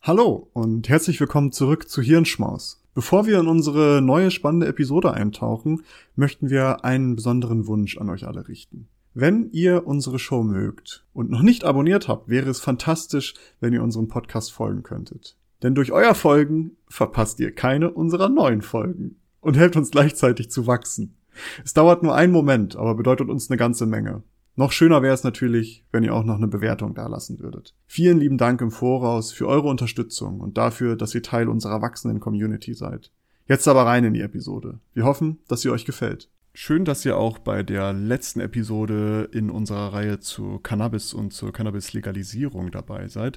Hallo und herzlich willkommen zurück zu Hirnschmaus. Bevor wir in unsere neue spannende Episode eintauchen, möchten wir einen besonderen Wunsch an euch alle richten. Wenn ihr unsere Show mögt und noch nicht abonniert habt, wäre es fantastisch, wenn ihr unserem Podcast folgen könntet. Denn durch euer Folgen verpasst ihr keine unserer neuen Folgen und helft uns gleichzeitig zu wachsen. Es dauert nur einen Moment, aber bedeutet uns eine ganze Menge. Noch schöner wäre es natürlich, wenn ihr auch noch eine Bewertung dalassen würdet. Vielen lieben Dank im Voraus für eure Unterstützung und dafür, dass ihr Teil unserer wachsenden Community seid. Jetzt aber rein in die Episode. Wir hoffen, dass sie euch gefällt. Schön, dass ihr auch bei der letzten Episode in unserer Reihe zu Cannabis und zur Cannabis-Legalisierung dabei seid.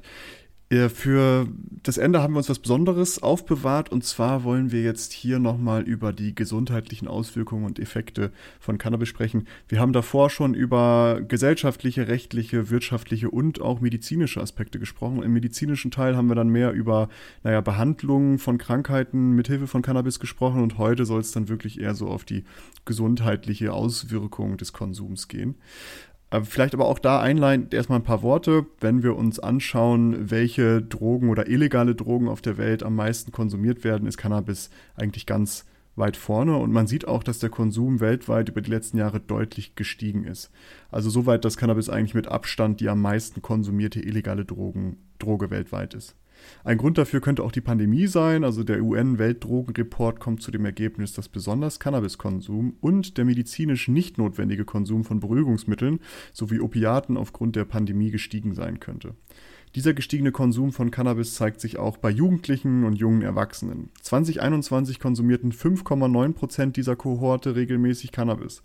Für das Ende haben wir uns was Besonderes aufbewahrt, und zwar wollen wir jetzt hier nochmal über die gesundheitlichen Auswirkungen und Effekte von Cannabis sprechen. Wir haben davor schon über gesellschaftliche, rechtliche, wirtschaftliche und auch medizinische Aspekte gesprochen. Im medizinischen Teil haben wir dann mehr über Behandlungen von Krankheiten mithilfe von Cannabis gesprochen, und heute soll es dann wirklich eher so auf die gesundheitliche Auswirkung des Konsums gehen. Vielleicht aber auch da einleitend erstmal ein paar Worte. Wenn wir uns anschauen, welche Drogen oder illegale Drogen auf der Welt am meisten konsumiert werden, ist Cannabis eigentlich ganz weit vorne. Und man sieht auch, dass der Konsum weltweit über die letzten Jahre deutlich gestiegen ist. Also soweit, dass Cannabis eigentlich mit Abstand die am meisten konsumierte illegale Droge weltweit ist. Ein Grund dafür könnte auch die Pandemie sein. Also der UN-Weltdrogenreport kommt zu dem Ergebnis, dass besonders Cannabiskonsum und der medizinisch nicht notwendige Konsum von Beruhigungsmitteln sowie Opiaten aufgrund der Pandemie gestiegen sein könnte. Dieser gestiegene Konsum von Cannabis zeigt sich auch bei Jugendlichen und jungen Erwachsenen. 2021 konsumierten 5,9% dieser Kohorte regelmäßig Cannabis.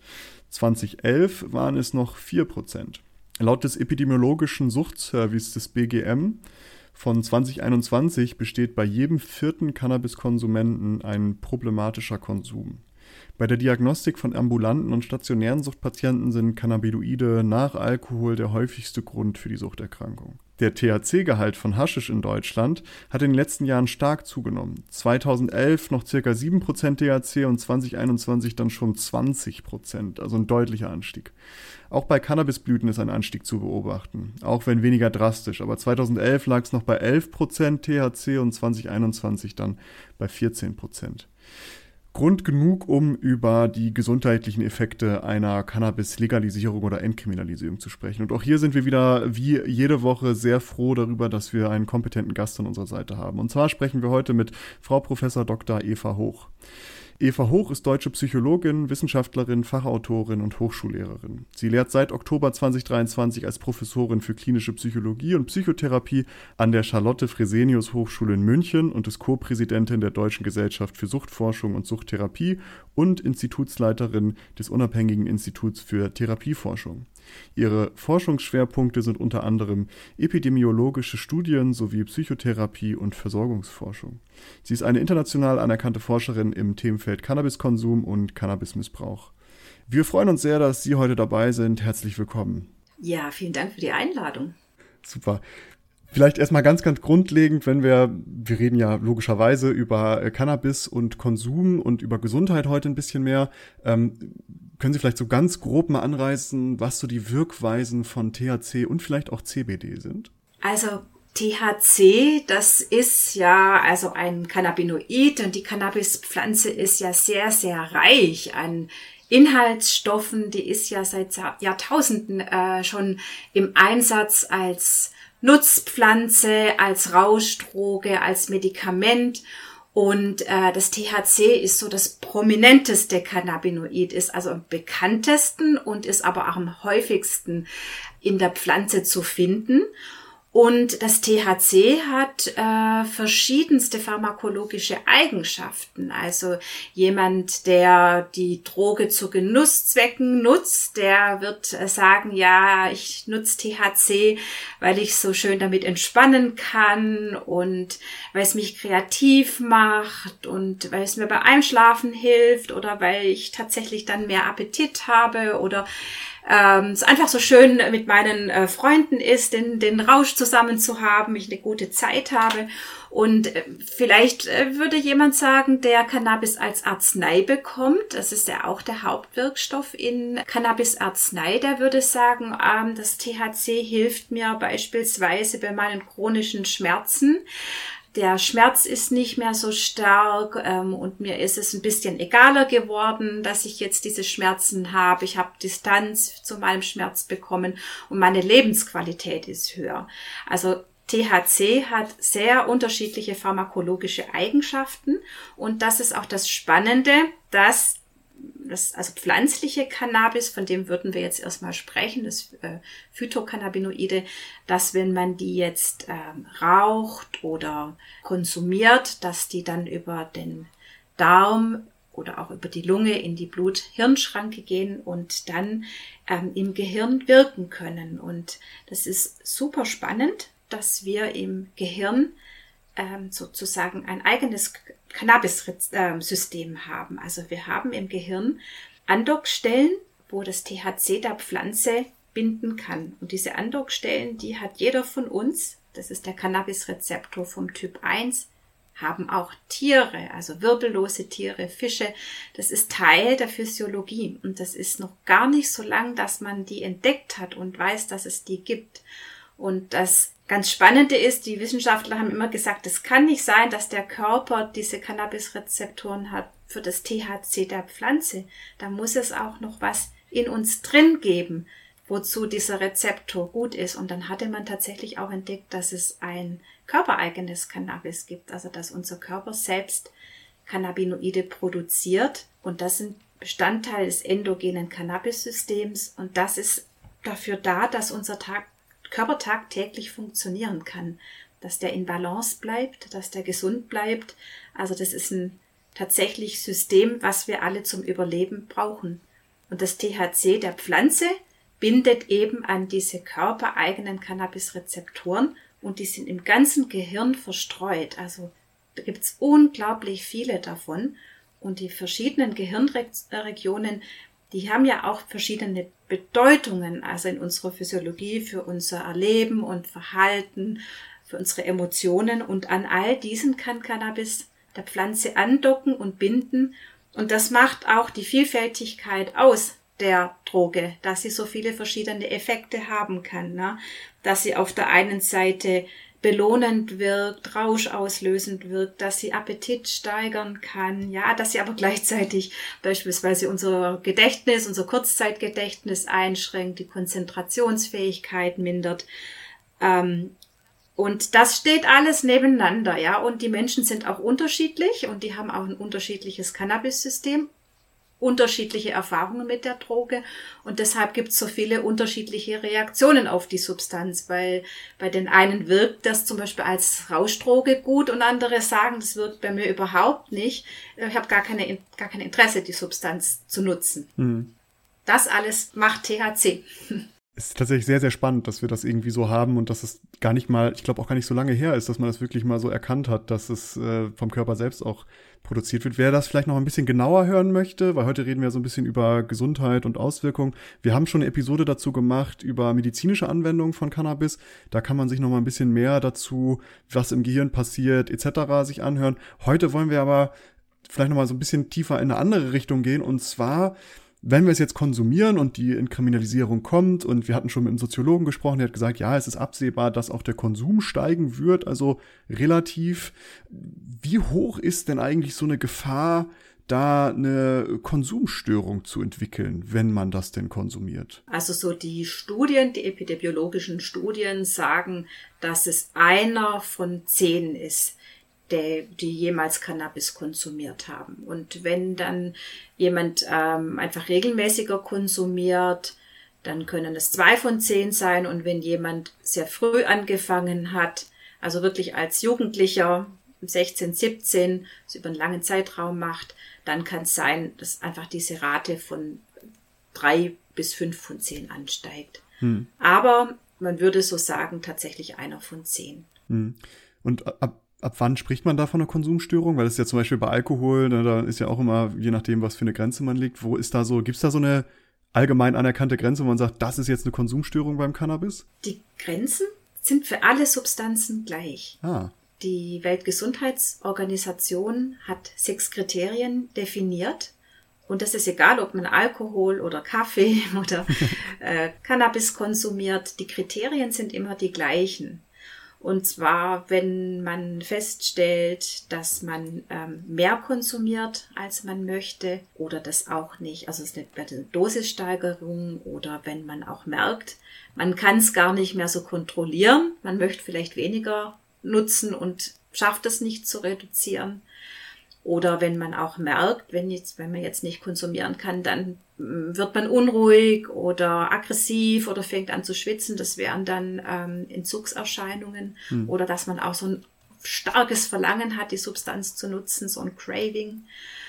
2011 waren es noch 4%. Laut des epidemiologischen Suchtservice des BGM von 2021 besteht bei jedem 4. Cannabiskonsumenten ein problematischer Konsum. Bei der Diagnostik von ambulanten und stationären Suchtpatienten sind Cannabinoide nach Alkohol der häufigste Grund für die Suchterkrankung. Der THC-Gehalt von Haschisch in Deutschland hat in den letzten Jahren stark zugenommen. 2011 noch ca. 7% THC und 2021 dann schon 20%, also ein deutlicher Anstieg. Auch bei Cannabisblüten ist ein Anstieg zu beobachten, auch wenn weniger drastisch. Aber 2011 lag es noch bei 11% THC und 2021 dann bei 14%. Grund genug, um über die gesundheitlichen Effekte einer Cannabis-Legalisierung oder Entkriminalisierung zu sprechen. Und auch hier sind wir wieder, wie jede Woche, sehr froh darüber, dass wir einen kompetenten Gast an unserer Seite haben. Und zwar sprechen wir heute mit Frau Prof. Dr. Eva Hoch. Eva Hoch ist deutsche Psychologin, Wissenschaftlerin, Fachautorin und Hochschullehrerin. Sie lehrt seit Oktober 2023 als Professorin für klinische Psychologie und Psychotherapie an der Charlotte-Fresenius-Hochschule in München und ist Co-Präsidentin der Deutschen Gesellschaft für Suchtforschung und Suchttherapie und Institutsleiterin des unabhängigen Instituts für Therapieforschung. Ihre Forschungsschwerpunkte sind unter anderem epidemiologische Studien sowie Psychotherapie und Versorgungsforschung. Sie ist eine international anerkannte Forscherin im Themenfeld Cannabiskonsum und Cannabismissbrauch. Wir freuen uns sehr, dass Sie heute dabei sind. Herzlich willkommen. Ja, vielen Dank für die Einladung. Super. Vielleicht erstmal ganz grundlegend, wenn wir reden ja logischerweise über Cannabis und Konsum und über Gesundheit heute ein bisschen mehr. Können Sie vielleicht so ganz grob mal anreißen, was so die Wirkweisen von THC und vielleicht auch CBD sind? Also THC, das ist ja also ein Cannabinoid, und die Cannabispflanze ist ja sehr, sehr reich an Inhaltsstoffen. Die ist ja seit Jahrtausenden schon im Einsatz als Nutzpflanze, als Rauschdroge, als Medikament. Und das THC ist so das prominenteste Cannabinoid, ist also am bekanntesten und ist aber auch am häufigsten in der Pflanze zu finden. Und das THC hat verschiedenste pharmakologische Eigenschaften. Also jemand, der die Droge zu Genusszwecken nutzt, der wird sagen, ja, ich nutze THC, weil ich so schön damit entspannen kann und weil es mich kreativ macht und weil es mir beim Einschlafen hilft oder weil ich tatsächlich dann mehr Appetit habe oder es einfach so schön mit meinen Freunden ist, den Rausch zusammen zu haben, ich eine gute Zeit habe. Und vielleicht würde jemand sagen, der Cannabis als Arznei bekommt, das ist ja auch der Hauptwirkstoff in Cannabis-Arznei, der würde sagen, das THC hilft mir beispielsweise bei meinen chronischen Schmerzen. Der Schmerz ist nicht mehr so stark und mir ist es ein bisschen egaler geworden, dass ich jetzt diese Schmerzen habe. Ich habe Distanz zu meinem Schmerz bekommen und meine Lebensqualität ist höher. Also THC hat sehr unterschiedliche pharmakologische Eigenschaften und das ist auch das Spannende, dass also pflanzliche Cannabis, von dem würden wir jetzt erstmal sprechen, das Phytocannabinoide, dass wenn man die jetzt raucht oder konsumiert, dass die dann über den Darm oder auch über die Lunge in die Blut-Hirn-Schranke gehen und dann im Gehirn wirken können. Und das ist super spannend, dass wir im Gehirn sozusagen ein eigenes Cannabis-System haben. Also wir haben im Gehirn Andockstellen, wo das THC der Pflanze binden kann. Und diese Andockstellen, die hat jeder von uns, das ist der Cannabis-Rezeptor vom Typ 1, haben auch Tiere, also wirbellose Tiere, Fische. Das ist Teil der Physiologie. Und das ist noch gar nicht so lang, dass man die entdeckt hat und weiß, dass es die gibt. Und das ganz Spannende ist, die Wissenschaftler haben immer gesagt, es kann nicht sein, dass der Körper diese Cannabis-Rezeptoren hat für das THC der Pflanze. Da muss es auch noch was in uns drin geben, wozu dieser Rezeptor gut ist. Und dann hatte man tatsächlich auch entdeckt, dass es ein körpereigenes Cannabis gibt, also dass unser Körper selbst Cannabinoide produziert. Und das sind Bestandteil des endogenen Cannabis-Systems. Und das ist dafür da, dass unser Körper tagtäglich funktionieren kann, dass der in Balance bleibt, dass der gesund bleibt. Also das ist ein tatsächlich System, was wir alle zum Überleben brauchen. Und das THC der Pflanze bindet eben an diese körpereigenen Cannabis-Rezeptoren und die sind im ganzen Gehirn verstreut. Also da gibt's unglaublich viele davon und die verschiedenen Gehirnregionen, die haben ja auch verschiedene Bedeutungen, also in unserer Physiologie, für unser Erleben und Verhalten, für unsere Emotionen. Und an all diesen kann Cannabis der Pflanze andocken und binden. Und das macht auch die Vielfältigkeit aus der Droge, dass sie so viele verschiedene Effekte haben kann, ne? Dass sie auf der einen Seite belohnend wirkt, rauschauslösend wirkt, dass sie Appetit steigern kann, ja, dass sie aber gleichzeitig beispielsweise unser Gedächtnis, unser Kurzzeitgedächtnis einschränkt, die Konzentrationsfähigkeit mindert. Und das steht alles nebeneinander, ja, und die Menschen sind auch unterschiedlich und die haben auch ein unterschiedliches Cannabis-System, unterschiedliche Erfahrungen mit der Droge und deshalb gibt es so viele unterschiedliche Reaktionen auf die Substanz, weil bei den einen wirkt das zum Beispiel als Rauschdroge gut und andere sagen, das wirkt bei mir überhaupt nicht. Ich habe gar kein Interesse, die Substanz zu nutzen. Mhm. Das alles macht THC. Es ist tatsächlich sehr, sehr spannend, dass wir das irgendwie so haben und dass es gar nicht mal, ich glaube auch gar nicht so lange her ist, dass man das wirklich mal so erkannt hat, dass es vom Körper selbst auch produziert wird. Wer das vielleicht noch ein bisschen genauer hören möchte, weil heute reden wir so ein bisschen über Gesundheit und Auswirkungen. Wir haben schon eine Episode dazu gemacht über medizinische Anwendungen von Cannabis. Da kann man sich noch mal ein bisschen mehr dazu, was im Gehirn passiert etc. sich anhören. Heute wollen wir aber vielleicht noch mal so ein bisschen tiefer in eine andere Richtung gehen und zwar wenn wir es jetzt konsumieren und die Entkriminalisierung kommt und wir hatten schon mit einem Soziologen gesprochen, der hat gesagt, ja, es ist absehbar, dass auch der Konsum steigen wird, also relativ. Wie hoch ist denn eigentlich so eine Gefahr, da eine Konsumstörung zu entwickeln, wenn man das denn konsumiert? Also so die Studien, die epidemiologischen Studien sagen, dass es 1 von 10 ist, die jemals Cannabis konsumiert haben. Und wenn dann jemand einfach regelmäßiger konsumiert, dann können es 2 von 10 sein. Und wenn jemand sehr früh angefangen hat, also wirklich als Jugendlicher, 16, 17, es über einen langen Zeitraum macht, dann kann es sein, dass einfach diese Rate von 3 bis 5 von 10 ansteigt. Aber man würde so sagen, tatsächlich 1 von 10. Und ab wann spricht man da von einer Konsumstörung? Weil das ist ja zum Beispiel bei Alkohol, ne, da ist ja auch immer, je nachdem, was für eine Grenze man legt, gibt's da so eine allgemein anerkannte Grenze, wo man sagt, das ist jetzt eine Konsumstörung beim Cannabis? Die Grenzen sind für alle Substanzen gleich. Ah. Die Weltgesundheitsorganisation hat 6 Kriterien definiert. Und das ist egal, ob man Alkohol oder Kaffee oder Cannabis konsumiert. Die Kriterien sind immer die gleichen. Und zwar, wenn man feststellt, dass man mehr konsumiert, als man möchte, oder das auch nicht, also es ist eine Dosissteigerung, oder wenn man auch merkt, man kann es gar nicht mehr so kontrollieren, man möchte vielleicht weniger nutzen und schafft es nicht zu reduzieren. Oder wenn man auch merkt, wenn man jetzt nicht konsumieren kann, dann wird man unruhig oder aggressiv oder fängt an zu schwitzen. Das wären dann Entzugserscheinungen. Oder dass man auch so ein starkes Verlangen hat, die Substanz zu nutzen, so ein Craving.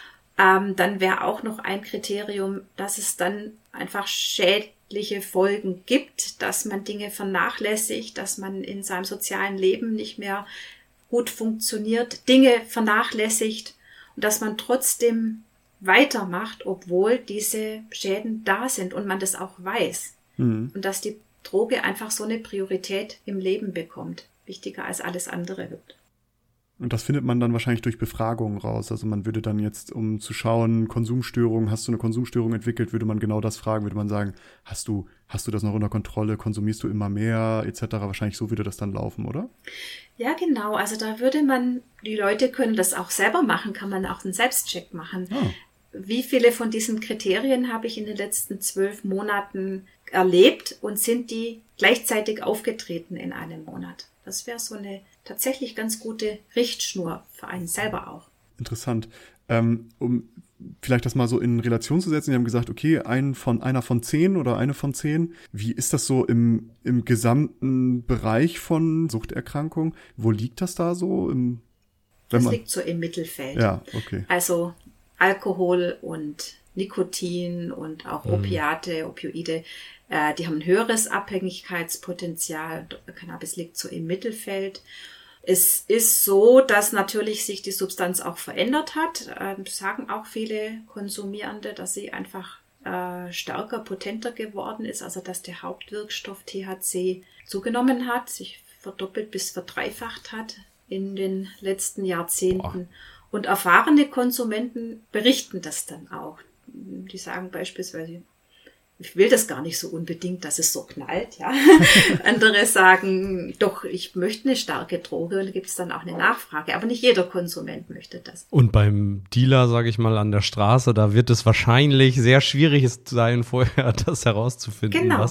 Dann wäre auch noch ein Kriterium, dass es dann einfach schädliche Folgen gibt, dass man Dinge vernachlässigt, dass man in seinem sozialen Leben nicht mehr gut funktioniert, Dinge vernachlässigt und dass man trotzdem weitermacht, obwohl diese Schäden da sind und man das auch weiß. Und dass die Droge einfach so eine Priorität im Leben bekommt, wichtiger als alles andere wird. Und das findet man dann wahrscheinlich durch Befragungen raus. Also man würde dann jetzt, um zu schauen, Konsumstörung, hast du eine Konsumstörung entwickelt, würde man genau das fragen, würde man sagen, hast du das noch unter Kontrolle, konsumierst du immer mehr, etc. Wahrscheinlich so würde das dann laufen, oder? Ja, genau. Also da würde man, die Leute können das auch selber machen, kann man auch einen Selbstcheck machen. Ah. Wie viele von diesen Kriterien habe ich in den letzten 12 Monaten erlebt und sind die gleichzeitig aufgetreten in einem Monat? Das wäre so eine tatsächlich ganz gute Richtschnur für einen selber auch. Interessant. Um vielleicht das mal so in Relation zu setzen, Sie haben gesagt, okay, einer von 10 oder eine von 10. Wie ist das so im gesamten Bereich von Suchterkrankung? Wo liegt das da so? Das liegt so im Mittelfeld. Ja, okay. Also Alkohol und Nikotin und auch Opioide, die haben ein höheres Abhängigkeitspotenzial. Cannabis liegt so im Mittelfeld. Es ist so, dass natürlich sich die Substanz auch verändert hat. Sagen auch viele Konsumierende, dass sie einfach stärker, potenter geworden ist. Also dass der Hauptwirkstoff THC zugenommen hat, sich verdoppelt bis verdreifacht hat in den letzten Jahrzehnten. Und erfahrene Konsumenten berichten das dann auch. Die sagen beispielsweise, ich will das gar nicht so unbedingt, dass es so knallt, ja. Andere sagen, doch, ich möchte eine starke Droge, und da gibt es dann auch eine Nachfrage. Aber nicht jeder Konsument möchte das. Und beim Dealer, sage ich mal, an der Straße, da wird es wahrscheinlich sehr schwierig sein, vorher das herauszufinden, genau.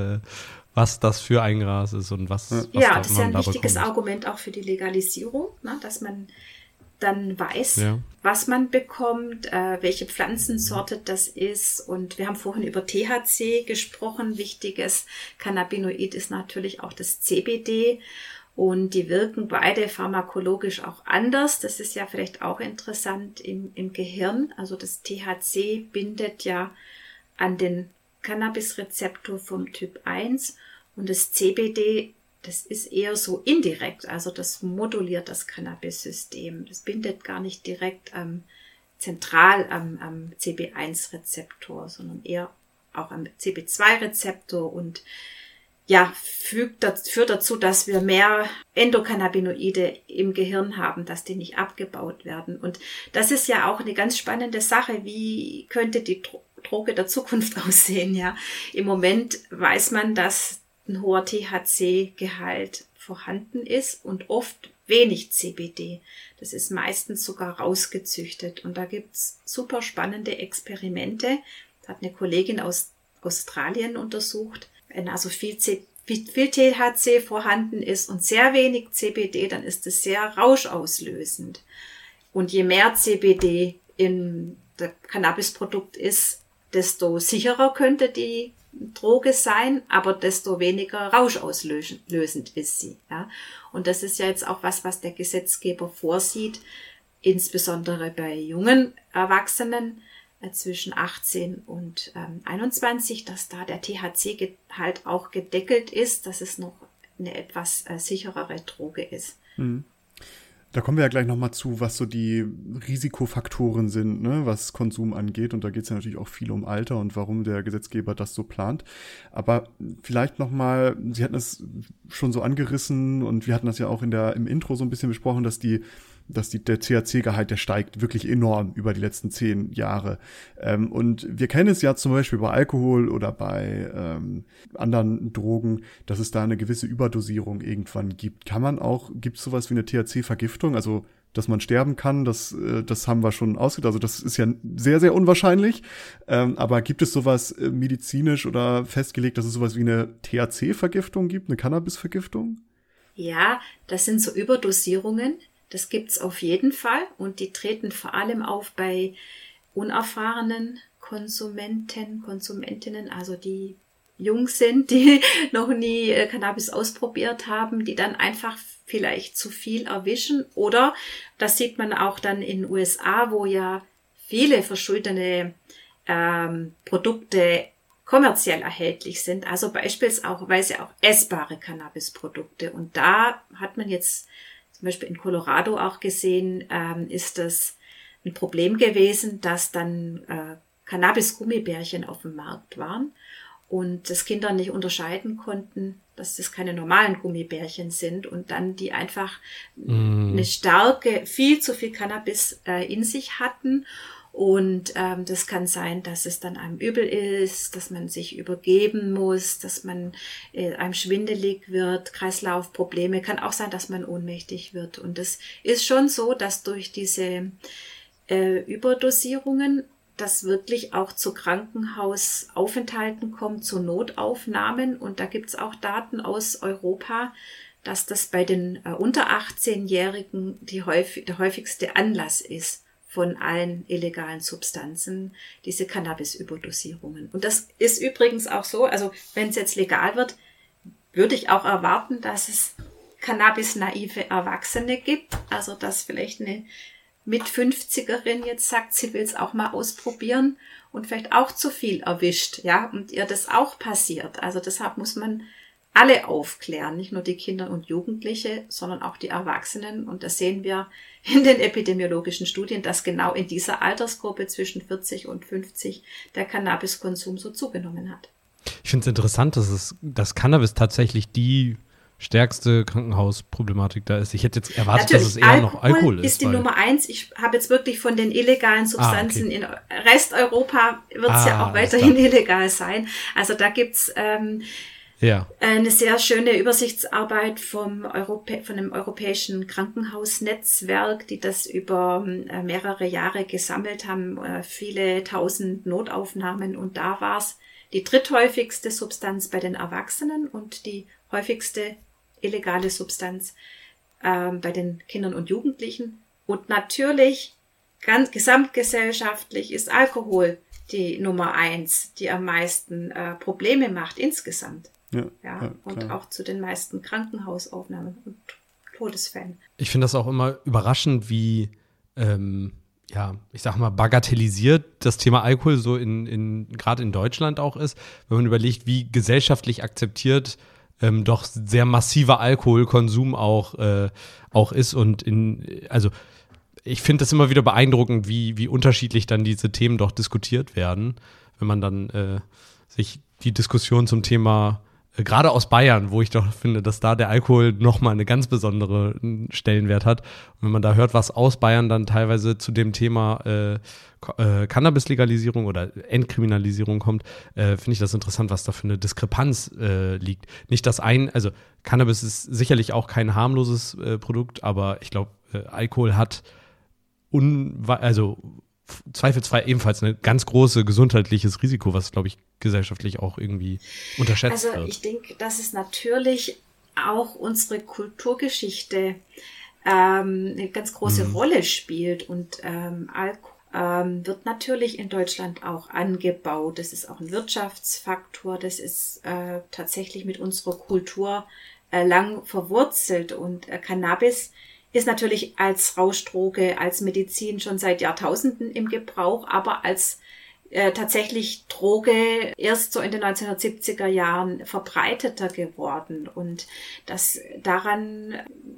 Was das für ein Gras ist und was ja, das ist ja ein wichtiges Argument auch für die Legalisierung, ne, dass man dann weiß, was man bekommt, welche Pflanzensorte das ist. Und wir haben vorhin über THC gesprochen. Wichtiges Cannabinoid ist natürlich auch das CBD. Und die wirken beide pharmakologisch auch anders. Das ist ja vielleicht auch interessant im Gehirn. Also das THC bindet ja an den Cannabis-Rezeptor vom Typ 1 und das CBD, das ist eher so indirekt, also das moduliert das Cannabis-System. Das bindet gar nicht direkt zentral am CB1-Rezeptor, sondern eher auch am CB2-Rezeptor und ja, führt dazu, dass wir mehr Endokannabinoide im Gehirn haben, dass die nicht abgebaut werden. Und das ist ja auch eine ganz spannende Sache. Wie könnte die Droge der Zukunft aussehen? Ja, im Moment weiß man, dass ein hoher THC-Gehalt vorhanden ist und oft wenig CBD. Das ist meistens sogar rausgezüchtet. Und da gibt's super spannende Experimente. Da hat eine Kollegin aus Australien untersucht. Wenn also viel THC vorhanden ist und sehr wenig CBD, dann ist es sehr rauschauslösend. Und je mehr CBD in der Cannabisprodukt ist, desto sicherer könnte die Droge sein, aber desto weniger rauschauslösend ist sie. Ja? Und das ist ja jetzt auch was der Gesetzgeber vorsieht, insbesondere bei jungen Erwachsenen zwischen 18 und 21, dass da der THC-Gehalt auch gedeckelt ist, dass es noch eine etwas sicherere Droge ist. Da kommen wir ja gleich nochmal zu, was so die Risikofaktoren sind, ne, was Konsum angeht. Und da geht es ja natürlich auch viel um Alter und warum der Gesetzgeber das so plant. Aber vielleicht nochmal, Sie hatten es schon so angerissen und wir hatten das ja auch im Intro so ein bisschen besprochen, dass der THC-Gehalt, der steigt wirklich enorm über die letzten 10 Jahre. Und wir kennen es ja zum Beispiel bei Alkohol oder bei anderen Drogen, dass es da eine gewisse Überdosierung irgendwann gibt. Gibt es sowas wie eine THC-Vergiftung? Also, dass man sterben kann, das haben wir schon ausgedacht. Also, das ist ja sehr, sehr unwahrscheinlich. Aber gibt es sowas medizinisch oder festgelegt, dass es sowas wie eine THC-Vergiftung gibt, eine Cannabis-Vergiftung? Ja, das sind so Überdosierungen. Das gibt's auf jeden Fall und die treten vor allem auf bei unerfahrenen Konsumentinnen, also die jung sind, die noch nie Cannabis ausprobiert haben, die dann einfach vielleicht zu viel erwischen. Oder das sieht man auch dann in den USA, wo ja viele verschuldene Produkte kommerziell erhältlich sind, also beispielsweise auch essbare Cannabisprodukte. Und da hat man jetzt zum Beispiel in Colorado auch gesehen, ist das ein Problem gewesen, dass dann Cannabis-Gummibärchen auf dem Markt waren und das Kinder nicht unterscheiden konnten, dass das keine normalen Gummibärchen sind und dann die einfach eine viel zu viel Cannabis in sich hatten. Und das kann sein, dass es dann einem übel ist, dass man sich übergeben muss, dass man einem schwindelig wird, Kreislaufprobleme. Kann auch sein, dass man ohnmächtig wird. Und es ist schon so, dass durch diese Überdosierungen das wirklich auch zu Krankenhausaufenthalten kommt, zu Notaufnahmen. Und da gibt's auch Daten aus Europa, dass das bei den unter 18-Jährigen der häufigste Anlass ist von allen illegalen Substanzen, diese Cannabis-Überdosierungen. Und das ist übrigens auch so, also wenn es jetzt legal wird, würde ich auch erwarten, dass es Cannabis-naive Erwachsene gibt, also dass vielleicht eine Mit-50erin jetzt sagt, sie will es auch mal ausprobieren und vielleicht auch zu viel erwischt, ja, und ihr das auch passiert. Also deshalb muss man alle aufklären, nicht nur die Kinder und Jugendliche, sondern auch die Erwachsenen. Und das sehen wir in den epidemiologischen Studien, dass genau in dieser Altersgruppe zwischen 40 und 50 der Cannabiskonsum so zugenommen hat. Ich finde es interessant, dass Cannabis tatsächlich die stärkste Krankenhausproblematik da ist. Ich hätte jetzt erwartet, natürlich, dass es eher noch Alkohol ist. Ist die Nummer 1. Ich habe jetzt wirklich von den illegalen Substanzen in Resteuropa wird es ja auch weiterhin illegal sein. Also da gibt's eine sehr schöne Übersichtsarbeit von dem Europäischen Krankenhausnetzwerk, die das über mehrere Jahre gesammelt haben, viele tausend Notaufnahmen. Und da war es die dritthäufigste Substanz bei den Erwachsenen und die häufigste illegale Substanz bei den Kindern und Jugendlichen. Und natürlich, ganz gesamtgesellschaftlich ist Alkohol die Nummer 1, die am meisten Probleme macht insgesamt. Ja, und auch zu den meisten Krankenhausaufnahmen und Todesfällen. Ich finde das auch immer überraschend, wie, ich sag mal, bagatellisiert das Thema Alkohol so gerade in Deutschland auch ist, wenn man überlegt, wie gesellschaftlich akzeptiert doch sehr massiver Alkoholkonsum auch ist. Und ich finde das immer wieder beeindruckend, wie unterschiedlich dann diese Themen doch diskutiert werden, wenn man dann sich die Diskussion zum Thema gerade aus Bayern, wo ich doch finde, dass da der Alkohol nochmal eine ganz besondere Stellenwert hat. Und wenn man da hört, was aus Bayern dann teilweise zu dem Thema Cannabis-Legalisierung oder Entkriminalisierung kommt, finde ich das interessant, was da für eine Diskrepanz liegt. Nicht also Cannabis ist sicherlich auch kein harmloses Produkt, aber ich glaube, Alkohol hat zweifelsfrei ebenfalls ein ganz großes gesundheitliches Risiko, was, glaube ich, gesellschaftlich auch irgendwie unterschätzt wird. Also ich denke, dass es natürlich auch unsere Kulturgeschichte eine ganz große Rolle spielt und Alkohol wird natürlich in Deutschland auch angebaut. Das ist auch ein Wirtschaftsfaktor, das ist tatsächlich mit unserer Kultur lang verwurzelt und Cannabis ist natürlich als Rauschdroge, als Medizin schon seit Jahrtausenden im Gebrauch, aber als tatsächlich Droge erst so in den 1970er Jahren verbreiteter geworden. Und daran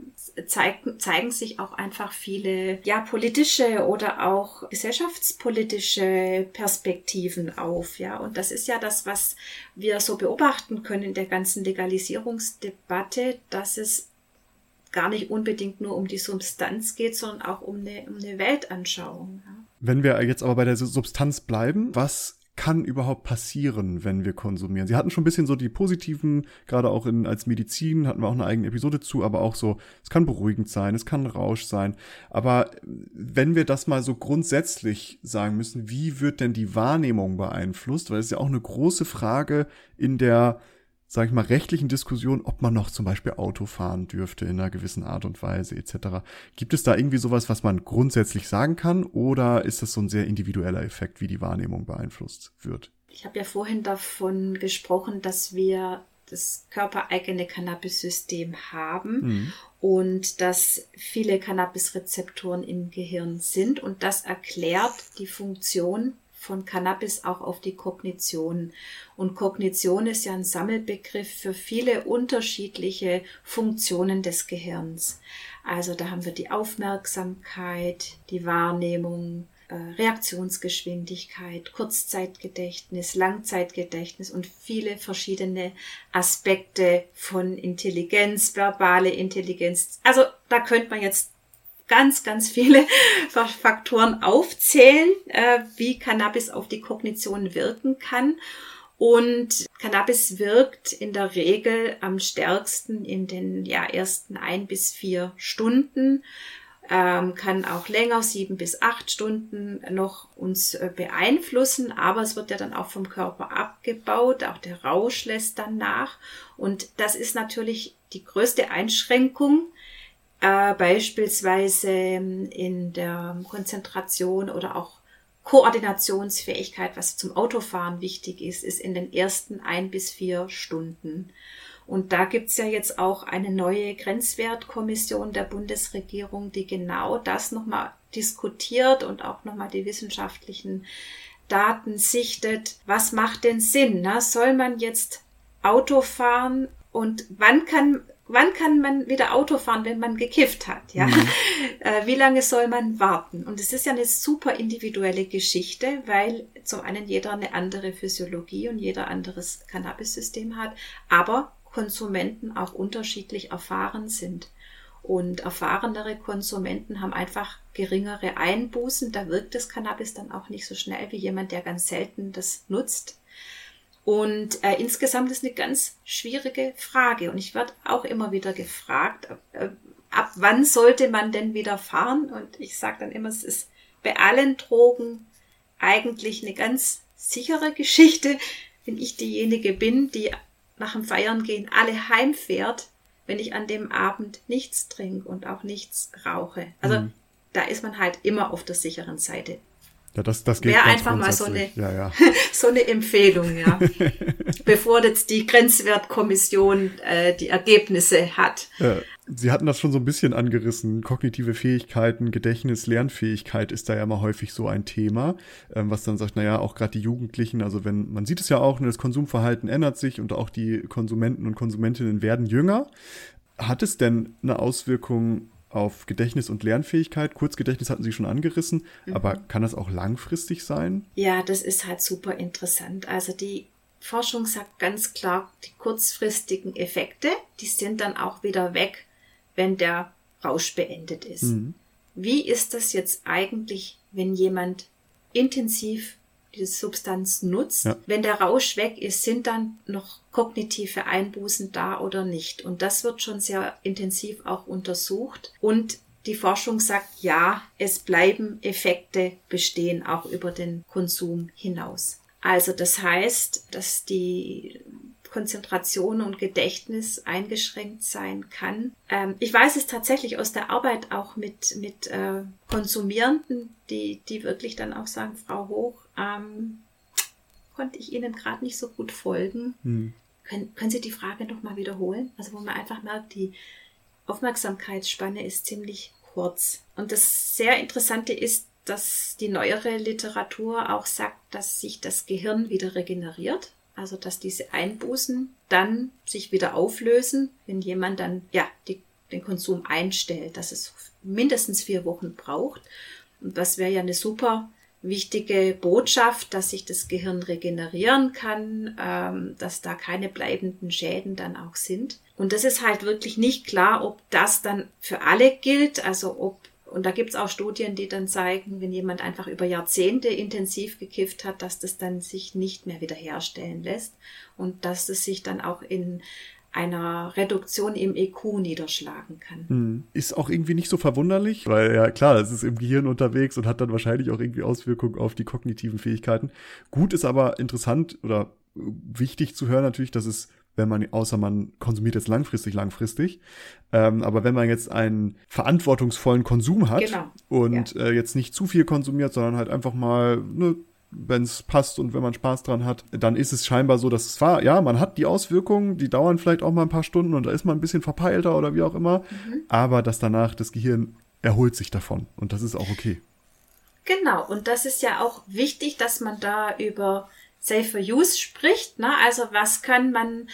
zeigen sich auch einfach viele politische oder auch gesellschaftspolitische Perspektiven auf. Ja, und das ist ja das, was wir so beobachten können in der ganzen Legalisierungsdebatte, dass es gar nicht unbedingt nur um die Substanz geht, sondern auch um eine Weltanschauung. Ja. Wenn wir jetzt aber bei der Substanz bleiben, was kann überhaupt passieren, wenn wir konsumieren? Sie hatten schon ein bisschen so die positiven, gerade auch als Medizin hatten wir auch eine eigene Episode zu, aber auch so, es kann beruhigend sein, es kann ein Rausch sein. Aber wenn wir das mal so grundsätzlich sagen müssen, wie wird denn die Wahrnehmung beeinflusst? Weil es ist ja auch eine große Frage in der, sage ich mal, rechtlichen Diskussion, ob man noch zum Beispiel Auto fahren dürfte in einer gewissen Art und Weise etc. Gibt es da irgendwie sowas, was man grundsätzlich sagen kann, oder ist das so ein sehr individueller Effekt, wie die Wahrnehmung beeinflusst wird? Ich habe ja vorhin davon gesprochen, dass wir das körpereigene Cannabis-System haben und dass viele Cannabis-Rezeptoren im Gehirn sind, und das erklärt die Funktion von Cannabis auch auf die Kognition. Und Kognition ist ja ein Sammelbegriff für viele unterschiedliche Funktionen des Gehirns. Also da haben wir die Aufmerksamkeit, die Wahrnehmung, Reaktionsgeschwindigkeit, Kurzzeitgedächtnis, Langzeitgedächtnis und viele verschiedene Aspekte von Intelligenz, verbale Intelligenz. Also da könnte man jetzt ganz, ganz viele Faktoren aufzählen, wie Cannabis auf die Kognition wirken kann. Und Cannabis wirkt in der Regel am stärksten in den ersten 1 bis 4 Stunden, kann auch länger, 7 bis 8 Stunden noch uns beeinflussen, aber es wird ja dann auch vom Körper abgebaut, auch der Rausch lässt dann nach. Und das ist natürlich die größte Einschränkung, beispielsweise in der Konzentration oder auch Koordinationsfähigkeit, was zum Autofahren wichtig ist in den ersten 1 bis 4 Stunden. Und da gibt's ja jetzt auch eine neue Grenzwertkommission der Bundesregierung, die genau das nochmal diskutiert und auch nochmal die wissenschaftlichen Daten sichtet. Was macht denn Sinn? Ne? Soll man jetzt Auto fahren, und wann kann man wieder Auto fahren, wenn man gekifft hat? Ja? Wie lange soll man warten? Und es ist ja eine super individuelle Geschichte, weil zum einen jeder eine andere Physiologie und jeder anderes Cannabis-System hat, aber Konsumenten auch unterschiedlich erfahren sind. Und erfahrenere Konsumenten haben einfach geringere Einbußen. Da wirkt das Cannabis dann auch nicht so schnell wie jemand, der ganz selten das nutzt. Und insgesamt ist eine ganz schwierige Frage. Und ich werde auch immer wieder gefragt, ab wann sollte man denn wieder fahren? Und ich sage dann immer, es ist bei allen Drogen eigentlich eine ganz sichere Geschichte, wenn ich diejenige bin, die nach dem Feiern gehen alle heimfährt, wenn ich an dem Abend nichts trinke und auch nichts rauche. Also da ist man halt immer auf der sicheren Seite. Ja, das geht wäre ganz einfach mal so eine, so eine Empfehlung, ja. Bevor jetzt die Grenzwertkommission die Ergebnisse hat. Sie hatten das schon so ein bisschen angerissen. Kognitive Fähigkeiten, Gedächtnis, Lernfähigkeit ist da ja immer häufig so ein Thema, was dann sagt, naja, auch gerade die Jugendlichen, also man sieht es ja auch, das Konsumverhalten ändert sich und auch die Konsumenten und Konsumentinnen werden jünger. Hat es denn eine Auswirkung auf Gedächtnis und Lernfähigkeit? Kurzgedächtnis hatten Sie schon angerissen, aber kann das auch langfristig sein? Ja, das ist halt super interessant. Also die Forschung sagt ganz klar, die kurzfristigen Effekte, die sind dann auch wieder weg, wenn der Rausch beendet ist. Wie ist das jetzt eigentlich, wenn jemand intensiv diese Substanz nutzt? Ja. Wenn der Rausch weg ist, sind dann noch kognitive Einbußen da oder nicht? Und das wird schon sehr intensiv auch untersucht. Und die Forschung sagt, ja, es bleiben Effekte bestehen, auch über den Konsum hinaus. Also das heißt, dass die Konzentration und Gedächtnis eingeschränkt sein kann. Ich weiß es tatsächlich aus der Arbeit auch mit Konsumierenden, die wirklich dann auch sagen, Frau Hoch, konnte ich Ihnen gerade nicht so gut folgen. Können Sie die Frage nochmal wiederholen? Also wo man einfach merkt, die Aufmerksamkeitsspanne ist ziemlich kurz. Und das sehr Interessante ist, dass die neuere Literatur auch sagt, dass sich das Gehirn wieder regeneriert. Also dass diese Einbußen dann sich wieder auflösen, wenn jemand dann den Konsum einstellt, dass es mindestens 4 Wochen braucht. Und das wäre ja eine super wichtige Botschaft, dass sich das Gehirn regenerieren kann, dass da keine bleibenden Schäden dann auch sind. Und das ist halt wirklich nicht klar, ob das dann für alle gilt, und da gibt's auch Studien, die dann zeigen, wenn jemand einfach über Jahrzehnte intensiv gekifft hat, dass das dann sich nicht mehr wiederherstellen lässt und dass es sich dann auch in einer Reduktion im EQ niederschlagen kann. Ist auch irgendwie nicht so verwunderlich, weil ja klar, es ist im Gehirn unterwegs und hat dann wahrscheinlich auch irgendwie Auswirkungen auf die kognitiven Fähigkeiten. Gut ist aber interessant oder wichtig zu hören natürlich, dass es, außer man konsumiert jetzt langfristig, aber wenn man jetzt einen verantwortungsvollen Konsum hat und jetzt nicht zu viel konsumiert, sondern halt einfach mal, wenn es passt und wenn man Spaß dran hat, dann ist es scheinbar so, dass man hat die Auswirkungen, die dauern vielleicht auch mal ein paar Stunden und da ist man ein bisschen verpeilter oder wie auch immer, aber dass danach das Gehirn erholt sich davon und das ist auch okay. Genau, und das ist ja auch wichtig, dass man da über Safer Use spricht, ne? Also was kann man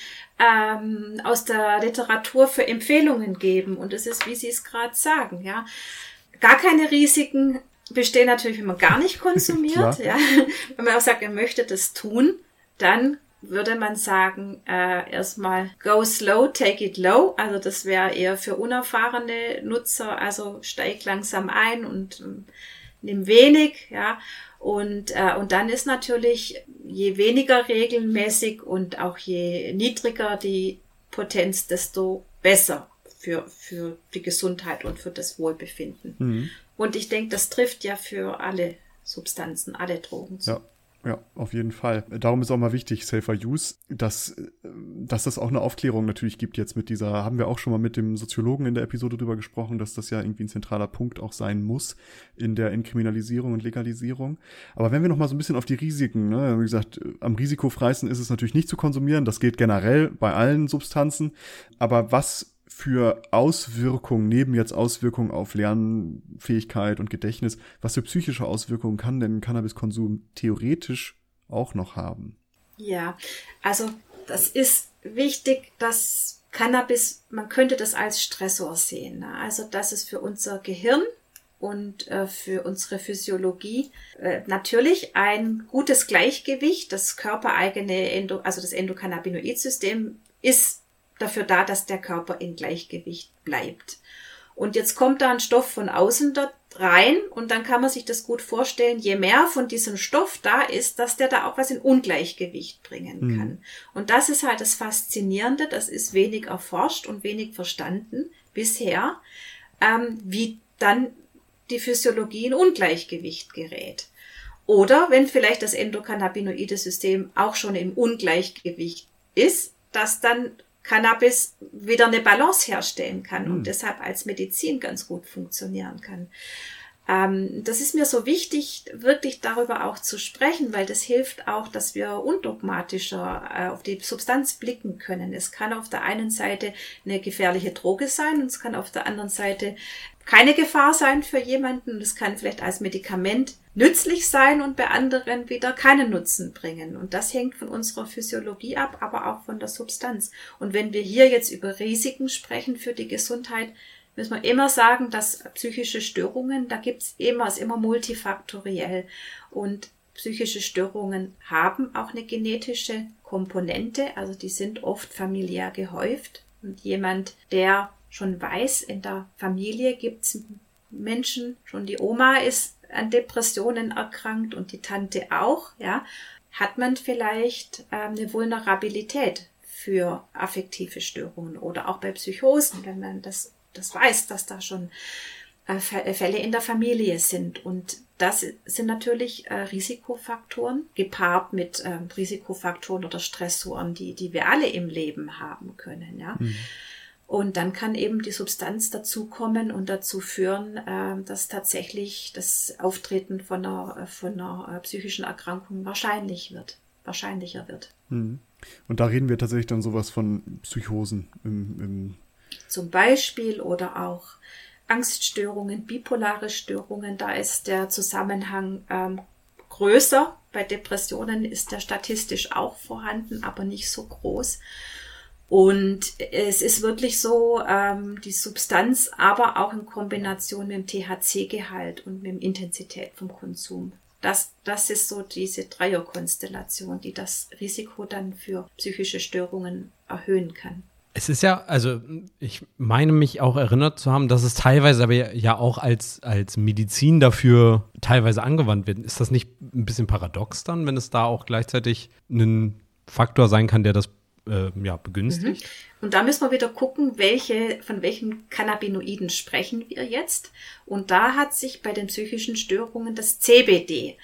aus der Literatur für Empfehlungen geben? Und es ist, wie Sie es gerade sagen, ja, gar keine Risiken bestehen natürlich, wenn man gar nicht konsumiert. Ja. Wenn man auch sagt, er möchte das tun, dann würde man sagen, erstmal go slow, take it low. Also das wäre eher für unerfahrene Nutzer, also steig langsam ein und nimm wenig, ja. Und dann ist natürlich, je weniger regelmäßig und auch je niedriger die Potenz, desto besser für die Gesundheit und für das Wohlbefinden. Und ich denke, das trifft ja für alle Substanzen, alle Drogen zu. Ja, auf jeden Fall. Darum ist auch mal wichtig, Safer Use, dass das auch eine Aufklärung natürlich gibt jetzt mit dieser, haben wir auch schon mal mit dem Soziologen in der Episode drüber gesprochen, dass das ja irgendwie ein zentraler Punkt auch sein muss in der Entkriminalisierung und Legalisierung. Aber wenn wir noch mal so ein bisschen auf die Risiken, wie gesagt, am risikofreisten ist es natürlich nicht zu konsumieren, das geht generell bei allen Substanzen, aber was für Auswirkungen, neben jetzt Auswirkungen auf Lernfähigkeit und Gedächtnis, was für psychische Auswirkungen kann denn Cannabiskonsum theoretisch auch noch haben? Ja, also das ist wichtig, dass Cannabis, man könnte das als Stressor sehen. Ne? Also dass es für unser Gehirn und für unsere Physiologie natürlich ein gutes Gleichgewicht, das körpereigene, das Endokannabinoid-System ist dafür da, dass der Körper in Gleichgewicht bleibt. Und jetzt kommt da ein Stoff von außen dort rein und dann kann man sich das gut vorstellen, je mehr von diesem Stoff da ist, dass der da auch was in Ungleichgewicht bringen kann. Und das ist halt das Faszinierende, das ist wenig erforscht und wenig verstanden bisher, wie dann die Physiologie in Ungleichgewicht gerät. Oder wenn vielleicht das endokannabinoide System auch schon im Ungleichgewicht ist, dass dann Cannabis wieder eine Balance herstellen kann und deshalb als Medizin ganz gut funktionieren kann. Das ist mir so wichtig, wirklich darüber auch zu sprechen, weil das hilft auch, dass wir undogmatischer auf die Substanz blicken können. Es kann auf der einen Seite eine gefährliche Droge sein und es kann auf der anderen Seite keine Gefahr sein für jemanden. Es kann vielleicht als Medikament nützlich sein und bei anderen wieder keinen Nutzen bringen. Und das hängt von unserer Physiologie ab, aber auch von der Substanz. Und wenn wir hier jetzt über Risiken sprechen für die Gesundheit, müssen wir immer sagen, dass psychische Störungen, ist immer multifaktoriell. Und psychische Störungen haben auch eine genetische Komponente, also die sind oft familiär gehäuft. Und jemand, der schon weiß, in der Familie gibt's Menschen, schon die Oma ist an Depressionen erkrankt und die Tante auch, ja, hat man vielleicht eine Vulnerabilität für affektive Störungen oder auch bei Psychosen, wenn man das weiß, dass da schon Fälle in der Familie sind. Und das sind natürlich Risikofaktoren, gepaart mit Risikofaktoren oder Stressoren, die wir alle im Leben haben können, ja. Und dann kann eben die Substanz dazukommen und dazu führen, dass tatsächlich das Auftreten von einer psychischen Erkrankung wahrscheinlicher wird. Und da reden wir tatsächlich dann sowas von Psychosen im Zum Beispiel oder auch Angststörungen, bipolare Störungen, da ist der Zusammenhang größer. Bei Depressionen ist der statistisch auch vorhanden, aber nicht so groß. Und es ist wirklich so, die Substanz, aber auch in Kombination mit dem THC-Gehalt und mit der Intensität vom Konsum. Das ist so diese Dreierkonstellation, die das Risiko dann für psychische Störungen erhöhen kann. Es ist ja, also ich meine mich auch erinnert zu haben, dass es teilweise aber ja auch als Medizin dafür teilweise angewandt wird. Ist das nicht ein bisschen paradox dann, wenn es da auch gleichzeitig ein Faktor sein kann, der das begünstigt? Und da müssen wir wieder gucken, von welchen Cannabinoiden sprechen wir jetzt. Und da hat sich bei den psychischen Störungen das CBD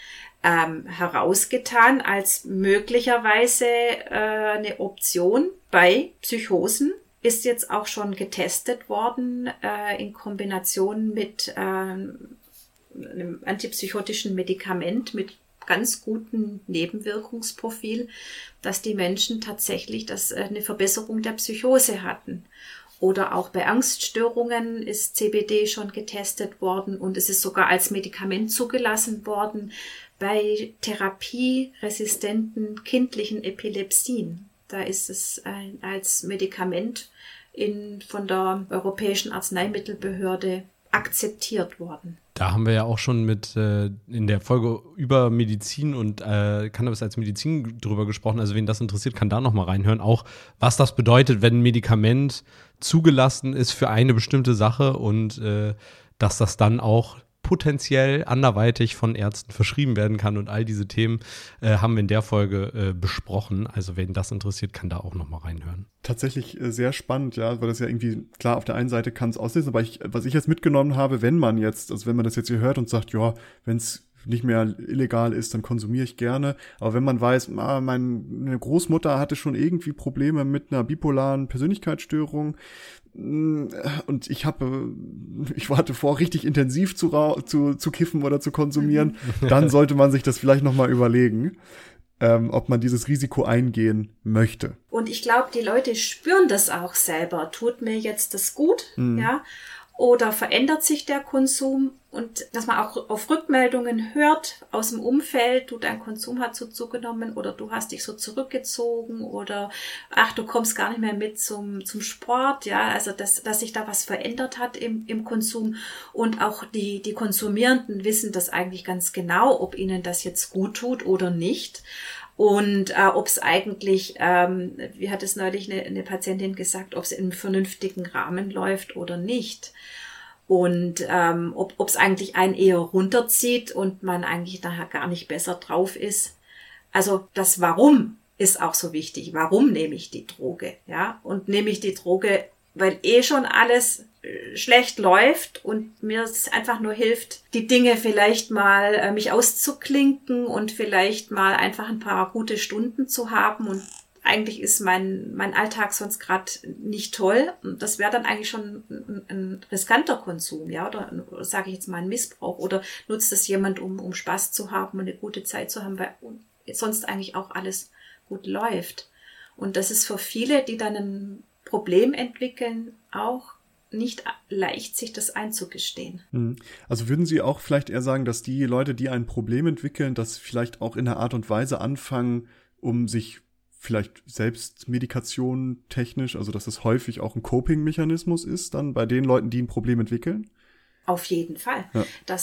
herausgetan als möglicherweise eine Option bei Psychosen. Ist jetzt auch schon getestet worden in Kombination mit einem antipsychotischen Medikament mit ganz guten Nebenwirkungsprofil, dass die Menschen tatsächlich eine Verbesserung der Psychose hatten. Oder auch bei Angststörungen ist CBD schon getestet worden und es ist sogar als Medikament zugelassen worden bei therapieresistenten kindlichen Epilepsien. Da ist es als Medikament von der Europäischen Arzneimittelbehörde akzeptiert worden. Da haben wir ja auch schon in der Folge über Medizin und Cannabis als Medizin drüber gesprochen. Also wen das interessiert, kann da nochmal reinhören. Auch was das bedeutet, wenn ein Medikament zugelassen ist für eine bestimmte Sache und dass das dann auch potenziell anderweitig von Ärzten verschrieben werden kann und all diese Themen haben wir in der Folge besprochen. Also wen das interessiert, kann da auch nochmal reinhören. Tatsächlich sehr spannend, ja, weil das ja irgendwie, klar, auf der einen Seite kann es auslesen, aber was ich jetzt mitgenommen habe, wenn man das jetzt hier hört und sagt, ja, wenn es nicht mehr illegal ist, dann konsumiere ich gerne. Aber wenn man weiß, meine Großmutter hatte schon irgendwie Probleme mit einer bipolaren Persönlichkeitsstörung und ich hatte vor, richtig intensiv zu kiffen oder zu konsumieren, dann sollte man sich das vielleicht nochmal überlegen, ob man dieses Risiko eingehen möchte. Und ich glaube, die Leute spüren das auch selber. Tut mir jetzt das gut, ja? Oder verändert sich der Konsum? Und dass man auch auf Rückmeldungen hört aus dem Umfeld, dein Konsum hat so zugenommen oder du hast dich so zurückgezogen oder du kommst gar nicht mehr mit zum Sport, ja, also dass sich da was verändert hat im Konsum und auch die Konsumierenden wissen das eigentlich ganz genau, ob ihnen das jetzt gut tut oder nicht. Und ob es eigentlich, wie hat es neulich eine Patientin gesagt, ob es in einem vernünftigen Rahmen läuft oder nicht. Und ob es eigentlich einen eher runterzieht und man eigentlich daher gar nicht besser drauf ist. Also das Warum ist auch so wichtig. Warum nehme ich die Droge? Ja? Und nehme ich die Droge, weil schon alles schlecht läuft und mir es einfach nur hilft, die Dinge vielleicht mal mich auszuklinken und vielleicht mal einfach ein paar gute Stunden zu haben und eigentlich ist mein Alltag sonst gerade nicht toll. Und das wäre dann eigentlich schon ein riskanter Konsum, ja, oder sage ich jetzt mal ein Missbrauch oder nutzt es jemand, um Spaß zu haben und eine gute Zeit zu haben, weil sonst eigentlich auch alles gut läuft. Und das ist für viele, die dann ein Problem entwickeln, auch nicht leicht, sich das einzugestehen. Also würden Sie auch vielleicht eher sagen, dass die Leute, die ein Problem entwickeln, das vielleicht auch in einer Art und Weise anfangen, um sich vielleicht Selbstmedikation technisch, also dass das häufig auch ein Coping-Mechanismus ist, dann bei den Leuten, die ein Problem entwickeln? Auf jeden Fall. Ja.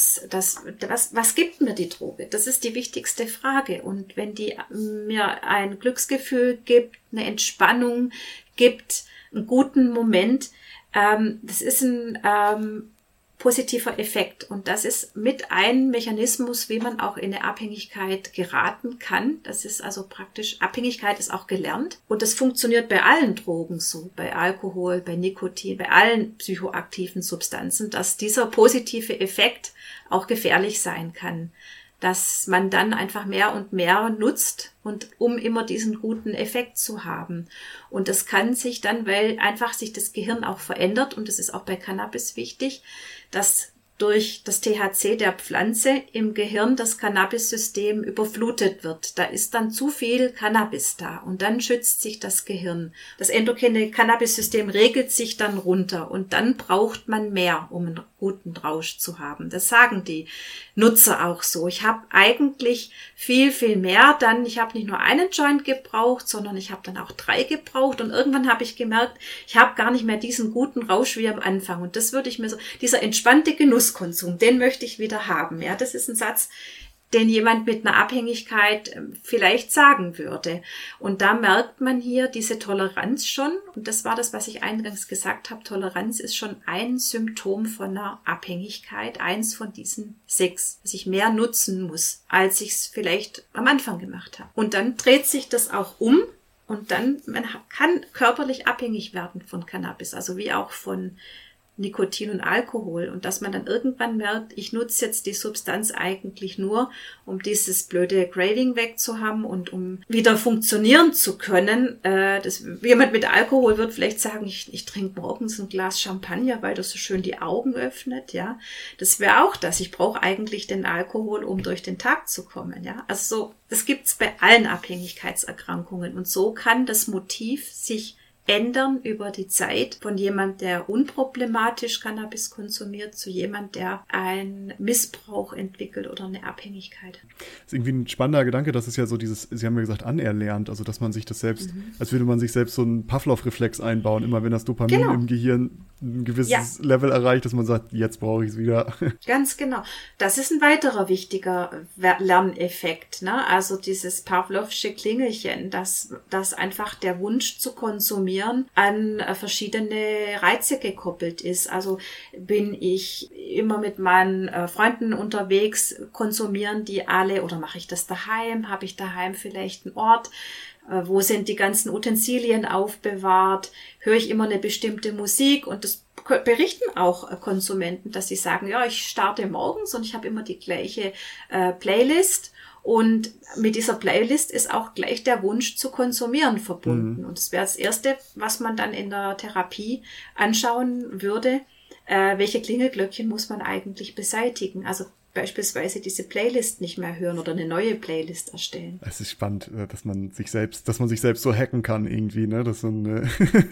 Was gibt mir die Droge? Das ist die wichtigste Frage. Und wenn die mir ein Glücksgefühl gibt, eine Entspannung gibt, einen guten Moment, das ist ein positiver Effekt. Und das ist mit ein Mechanismus, wie man auch in eine Abhängigkeit geraten kann. Das ist also praktisch, Abhängigkeit ist auch gelernt. Und das funktioniert bei allen Drogen so, bei Alkohol, bei Nikotin, bei allen psychoaktiven Substanzen, dass dieser positive Effekt auch gefährlich sein kann. Dass man dann einfach mehr und mehr nutzt und um immer diesen guten Effekt zu haben. Und das kann sich dann, weil einfach sich das Gehirn auch verändert, und das ist auch bei Cannabis wichtig, dass durch das THC der Pflanze im Gehirn das Cannabis-System überflutet wird. Da ist dann zu viel Cannabis da und dann schützt sich das Gehirn. Das endokrine Cannabis-System regelt sich dann runter und dann braucht man mehr, um guten Rausch zu haben. Das sagen die Nutzer auch so. Ich habe eigentlich viel, viel mehr dann, ich habe nicht nur einen Joint gebraucht, sondern ich habe dann auch 3 gebraucht und irgendwann habe ich gemerkt, ich habe gar nicht mehr diesen guten Rausch wie am Anfang und das würde ich mir so, dieser entspannte Genusskonsum, den möchte ich wieder haben. Ja, das ist ein Satz, den jemand mit einer Abhängigkeit vielleicht sagen würde. Und da merkt man hier diese Toleranz schon. Und das war das, was ich eingangs gesagt habe. Toleranz ist schon ein Symptom von einer Abhängigkeit. Eins von diesen 6, dass ich mehr nutzen muss, als ich es vielleicht am Anfang gemacht habe. Und dann dreht sich das auch um. Und dann, man kann körperlich abhängig werden von Cannabis. Also wie auch von Nikotin und Alkohol und dass man dann irgendwann merkt, ich nutze jetzt die Substanz eigentlich nur, um dieses blöde Craving wegzuhaben und um wieder funktionieren zu können. Jemand mit Alkohol wird vielleicht sagen, ich trinke morgens ein Glas Champagner, weil das so schön die Augen öffnet. Ja, das wäre auch das. Ich brauche eigentlich den Alkohol, um durch den Tag zu kommen. Ja, also so, das gibt's bei allen Abhängigkeitserkrankungen und so kann das Motiv sich ändern über die Zeit von jemand, der unproblematisch Cannabis konsumiert, zu jemand, der einen Missbrauch entwickelt oder eine Abhängigkeit. Das ist irgendwie ein spannender Gedanke, dass es ja so dieses, Sie haben ja gesagt, anerlernt, also dass man sich das selbst, als würde man sich selbst so einen Pavlov-Reflex einbauen, immer wenn das Dopamin im Gehirn ein gewisses Level erreicht, dass man sagt, jetzt brauche ich es wieder. Ganz genau. Das ist ein weiterer wichtiger Lerneffekt, ne? Also dieses Pavlovsche Klingelchen, dass einfach der Wunsch zu konsumieren an verschiedene Reize gekoppelt ist. Also bin ich immer mit meinen Freunden unterwegs, konsumieren die alle oder mache ich das daheim? Habe ich daheim vielleicht einen Ort? Wo sind die ganzen Utensilien aufbewahrt? Höre ich immer eine bestimmte Musik? Und das berichten auch Konsumenten, dass sie sagen, ja, ich starte morgens und ich habe immer die gleiche Playlist. Und mit dieser Playlist ist auch gleich der Wunsch zu konsumieren verbunden. Und das wäre das Erste, was man dann in der Therapie anschauen würde. Welche Klingelglöckchen muss man eigentlich beseitigen? Also beispielsweise diese Playlist nicht mehr hören oder eine neue Playlist erstellen. Es ist spannend, dass man sich selbst so hacken kann irgendwie, ne? Das so ein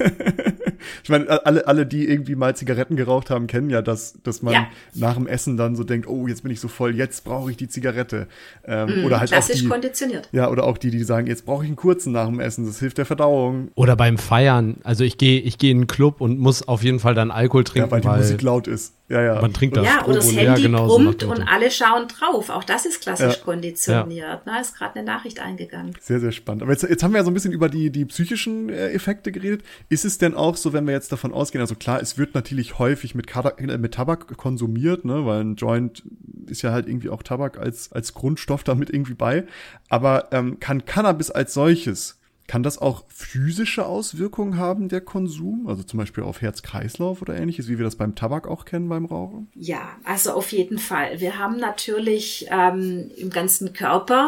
ich meine, alle, die irgendwie mal Zigaretten geraucht haben, kennen ja dass man nach dem Essen dann so denkt, oh, jetzt bin ich so voll, jetzt brauche ich die Zigarette. Oder halt klassisch auch konditioniert. Ja, oder auch die sagen, jetzt brauche ich einen kurzen nach dem Essen, das hilft der Verdauung. Oder beim Feiern, also ich gehe in einen Club und muss auf jeden Fall dann Alkohol trinken, weil die Musik laut ist. Ja. Man trinkt das oder das Strobo, Handy genau brummt so und alle schauen drauf. Auch das ist klassisch konditioniert. Na, ist gerade eine Nachricht eingegangen. Sehr, sehr spannend. Aber jetzt haben wir ja so ein bisschen über die psychischen Effekte geredet. Ist es denn auch so, wenn wir jetzt davon ausgehen, also klar, es wird natürlich häufig mit Tabak konsumiert, ne, weil ein Joint ist ja halt irgendwie auch Tabak als Grundstoff damit irgendwie bei. Aber kann Cannabis als solches, kann das auch physische Auswirkungen haben, der Konsum? Also zum Beispiel auf Herz-Kreislauf oder ähnliches, wie wir das beim Tabak auch kennen, beim Rauchen? Ja, also auf jeden Fall. Wir haben natürlich im ganzen Körper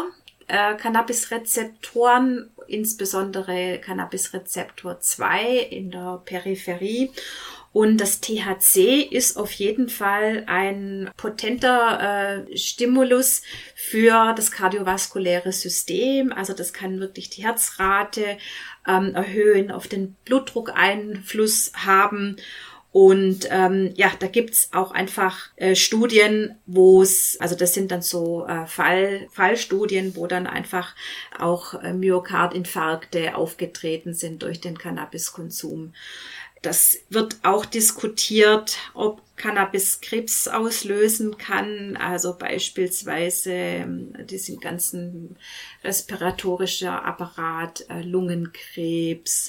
Cannabisrezeptoren, insbesondere Cannabisrezeptor 2 in der Peripherie. Und das THC ist auf jeden Fall ein potenter Stimulus für das kardiovaskuläre System. Also das kann wirklich die Herzrate erhöhen, auf den Blutdruck Einfluss haben. Und da gibt's auch einfach Studien, also das sind dann so Fallstudien, wo dann einfach auch Myokardinfarkte aufgetreten sind durch den Cannabiskonsum. Das wird auch diskutiert, ob Cannabis Krebs auslösen kann, also beispielsweise diesen ganzen respiratorischer Apparat, Lungenkrebs,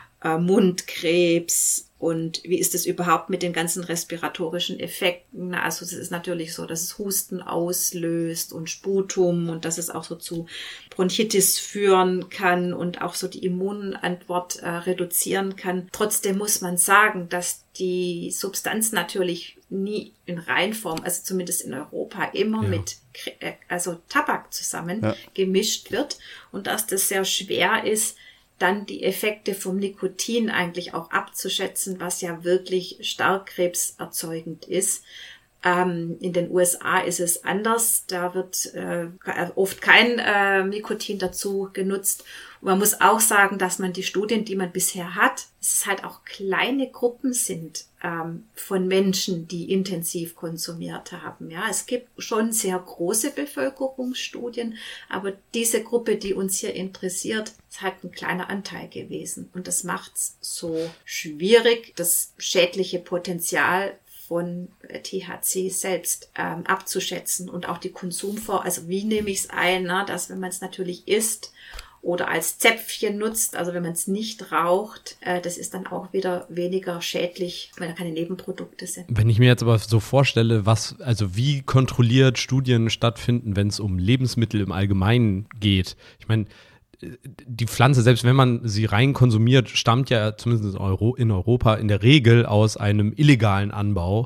Mundkrebs. Und wie ist es überhaupt mit den ganzen respiratorischen Effekten? Also es ist natürlich so, dass es Husten auslöst und Sputum und dass es auch so zu Bronchitis führen kann und auch so die Immunantwort reduzieren kann. Trotzdem muss man sagen, dass die Substanz natürlich nie in Reinform, also zumindest in Europa, immer mit Tabak zusammen gemischt wird und dass das sehr schwer ist, dann die Effekte vom Nikotin eigentlich auch abzuschätzen, was ja wirklich stark krebserzeugend ist. In den USA ist es anders. Da wird oft kein Nikotin dazu genutzt. Und man muss auch sagen, dass man die Studien, die man bisher hat, dass es halt auch kleine Gruppen sind von Menschen, die intensiv konsumiert haben. Ja, es gibt schon sehr große Bevölkerungsstudien, aber diese Gruppe, die uns hier interessiert, ist halt ein kleiner Anteil gewesen. Und das macht es so schwierig, das schädliche Potenzial von THC selbst abzuschätzen und auch die Konsumform, also wie nehme ich es ein, ne? Dass wenn man es natürlich isst oder als Zäpfchen nutzt, also wenn man es nicht raucht, das ist dann auch wieder weniger schädlich, wenn da keine Nebenprodukte sind. Wenn ich mir jetzt aber so vorstelle, wie kontrolliert Studien stattfinden, wenn es um Lebensmittel im Allgemeinen geht. Ich meine, die Pflanze, selbst wenn man sie rein konsumiert, stammt ja zumindest in Europa in der Regel aus einem illegalen Anbau.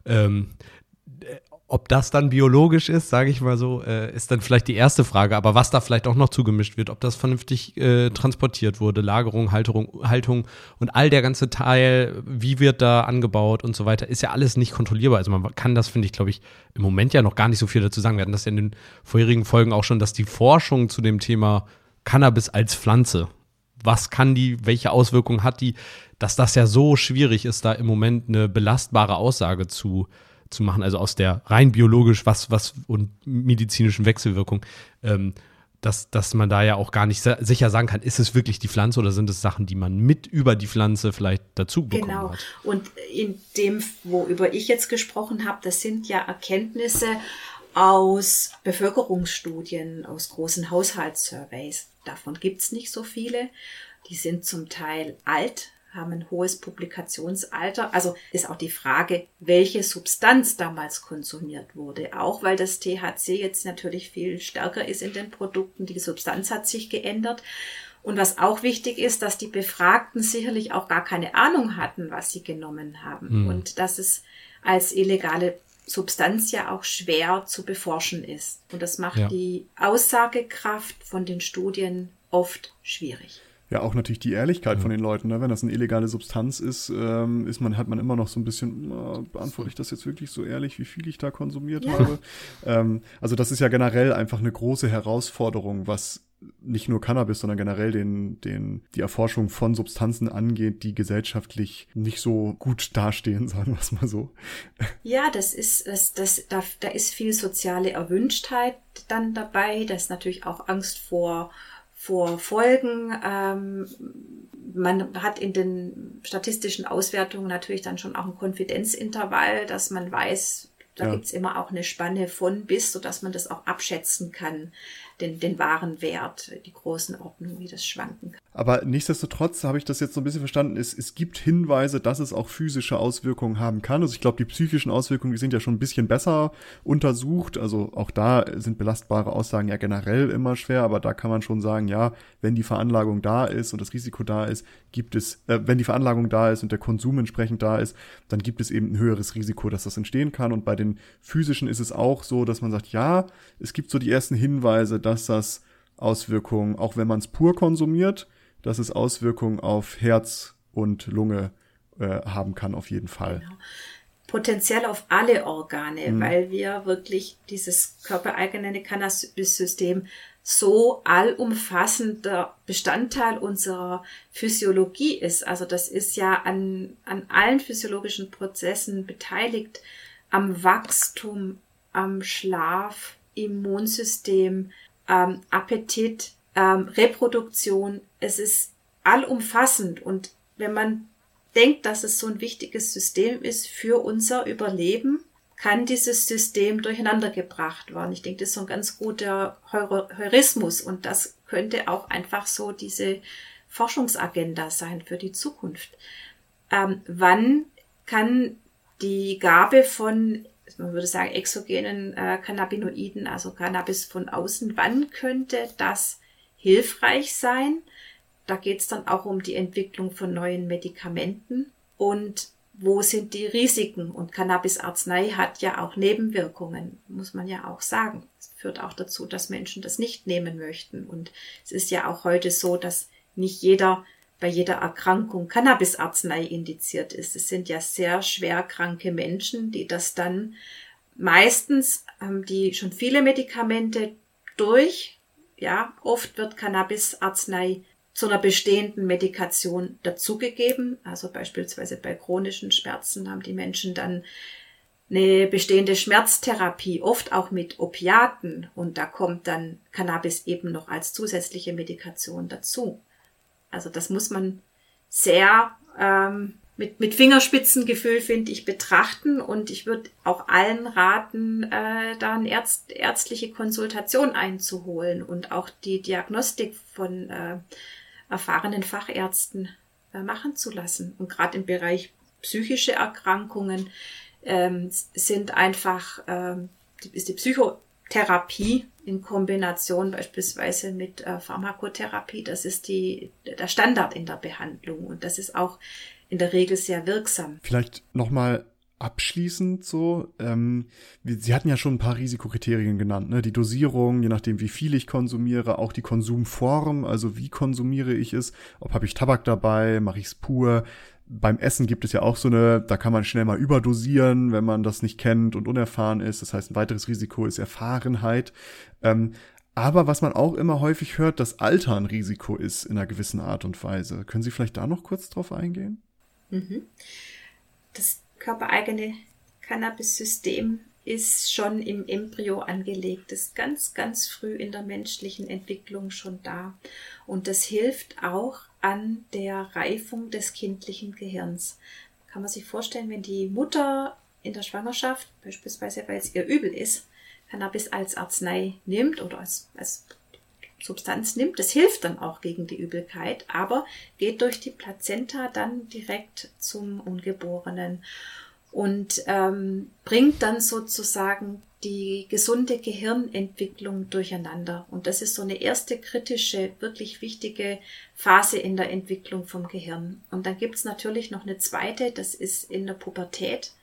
Ob das dann biologisch ist, sage ich mal so, ist dann vielleicht die erste Frage. Aber was da vielleicht auch noch zugemischt wird, ob das vernünftig transportiert wurde, Lagerung, Haltung und all der ganze Teil, wie wird da angebaut und so weiter, ist ja alles nicht kontrollierbar. Also man kann das, finde ich, glaube ich, im Moment ja noch gar nicht so viel dazu sagen. Wir hatten das ja in den vorherigen Folgen auch schon, dass die Forschung zu dem Thema Cannabis als Pflanze, was kann die, welche Auswirkungen hat die, dass das ja so schwierig ist, da im Moment eine belastbare Aussage zu machen, also aus der rein biologisch was und medizinischen Wechselwirkung, dass man da ja auch gar nicht sicher sagen kann, ist es wirklich die Pflanze oder sind es Sachen, die man mit über die Pflanze vielleicht dazu bekommen hat. Genau. Und in dem, worüber ich jetzt gesprochen habe, das sind ja Erkenntnisse aus Bevölkerungsstudien, aus großen Haushaltssurveys. Davon gibt's nicht so viele. Die sind zum Teil alt, haben ein hohes Publikationsalter. Also ist auch die Frage, welche Substanz damals konsumiert wurde. Auch weil das THC jetzt natürlich viel stärker ist in den Produkten. Die Substanz hat sich geändert. Und was auch wichtig ist, dass die Befragten sicherlich auch gar keine Ahnung hatten, was sie genommen haben. Und dass es als illegale Substanz ja auch schwer zu beforschen ist. Und das macht die Aussagekraft von den Studien oft schwierig. Ja, auch natürlich die Ehrlichkeit von den Leuten, ne? Wenn das eine illegale Substanz ist, hat man immer noch so ein bisschen, beantworte ich das jetzt wirklich so ehrlich, wie viel ich da konsumiert habe? Also das ist ja generell einfach eine große Herausforderung, was nicht nur Cannabis, sondern generell die Erforschung von Substanzen angeht, die gesellschaftlich nicht so gut dastehen, sagen wir es mal so. Ja, da ist viel soziale Erwünschtheit dann dabei, da ist natürlich auch Angst vor Folgen. Man hat in den statistischen Auswertungen natürlich dann schon auch ein Konfidenzintervall, dass man weiß, da gibt's immer auch eine Spanne von bis, sodass man das auch abschätzen kann, den wahren Wert, die Größenordnung, wie das schwanken kann. Aber nichtsdestotrotz habe ich das jetzt so ein bisschen verstanden, es gibt Hinweise, dass es auch physische Auswirkungen haben kann. Also ich glaube, die psychischen Auswirkungen, die sind ja schon ein bisschen besser untersucht. Also auch da sind belastbare Aussagen ja generell immer schwer, aber da kann man schon sagen, ja, wenn die Veranlagung da ist und das Risiko da ist, wenn die Veranlagung da ist und der Konsum entsprechend da ist, dann gibt es eben ein höheres Risiko, dass das entstehen kann. Und bei den physischen ist es auch so, dass man sagt, ja, es gibt so die ersten Hinweise, dass das Auswirkungen, auch wenn man es pur konsumiert, dass es Auswirkungen auf Herz und Lunge haben kann, auf jeden Fall. Genau. Potenziell auf alle Organe, weil wir wirklich dieses körpereigene Cannabis-System so allumfassender Bestandteil unserer Physiologie ist. Also das ist ja an allen physiologischen Prozessen beteiligt, am Wachstum, am Schlaf, Immunsystem, Appetit, Reproduktion. Es ist allumfassend und wenn man denkt, dass es so ein wichtiges System ist für unser Überleben, kann dieses System durcheinander gebracht werden. Ich denke, das ist so ein ganz guter Heurismus und das könnte auch einfach so diese Forschungsagenda sein für die Zukunft. Wann kann die Gabe von, man würde sagen, exogenen Cannabinoiden, also Cannabis von außen, wann könnte das hilfreich sein? Da geht es dann auch um die Entwicklung von neuen Medikamenten und wo sind die Risiken? Und Cannabis-Arznei hat ja auch Nebenwirkungen, muss man ja auch sagen. Es führt auch dazu, dass Menschen das nicht nehmen möchten. Und es ist ja auch heute so, dass nicht jeder bei jeder Erkrankung Cannabisarznei indiziert ist. Es sind ja sehr schwer kranke Menschen, die das dann meistens haben die schon viele Medikamente durch. Ja, oft wird Cannabisarznei zu einer bestehenden Medikation dazugegeben. Also beispielsweise bei chronischen Schmerzen haben die Menschen dann eine bestehende Schmerztherapie, oft auch mit Opiaten. Und da kommt dann Cannabis eben noch als zusätzliche Medikation dazu. Also das muss man sehr mit Fingerspitzengefühl, finde ich, betrachten. Und ich würde auch allen raten, da eine ärztliche Konsultation einzuholen und auch die Diagnostik von erfahrenen Fachärzten machen zu lassen. Und gerade im Bereich psychische Erkrankungen sind einfach, ist die Psychotherapie in Kombination beispielsweise mit Pharmakotherapie, das ist der Standard in der Behandlung und das ist auch in der Regel sehr wirksam. Vielleicht nochmal abschließend so, Sie hatten ja schon ein paar Risikokriterien genannt, ne? Die Dosierung, je nachdem wie viel ich konsumiere, auch die Konsumform, also wie konsumiere ich es, ob habe ich Tabak dabei, mache ich es pur. Beim Essen gibt es ja auch da kann man schnell mal überdosieren, wenn man das nicht kennt und unerfahren ist. Das heißt, ein weiteres Risiko ist Erfahrenheit. Aber was man auch immer häufig hört, dass Alter ein Risiko ist in einer gewissen Art und Weise. Können Sie vielleicht da noch kurz drauf eingehen? Das körpereigene Cannabis-System ist schon im Embryo angelegt, ist ganz, ganz früh in der menschlichen Entwicklung schon da. Und das hilft auch an der Reifung des kindlichen Gehirns. Kann man sich vorstellen, wenn die Mutter in der Schwangerschaft, beispielsweise weil es ihr übel ist, Cannabis als Arznei nimmt oder als Substanz nimmt, das hilft dann auch gegen die Übelkeit, aber geht durch die Plazenta dann direkt zum Ungeborenen und bringt dann sozusagen die gesunde Gehirnentwicklung durcheinander. Und das ist so eine erste kritische, wirklich wichtige Phase in der Entwicklung vom Gehirn. Und dann gibt's natürlich noch eine zweite, das ist in der Pubertät,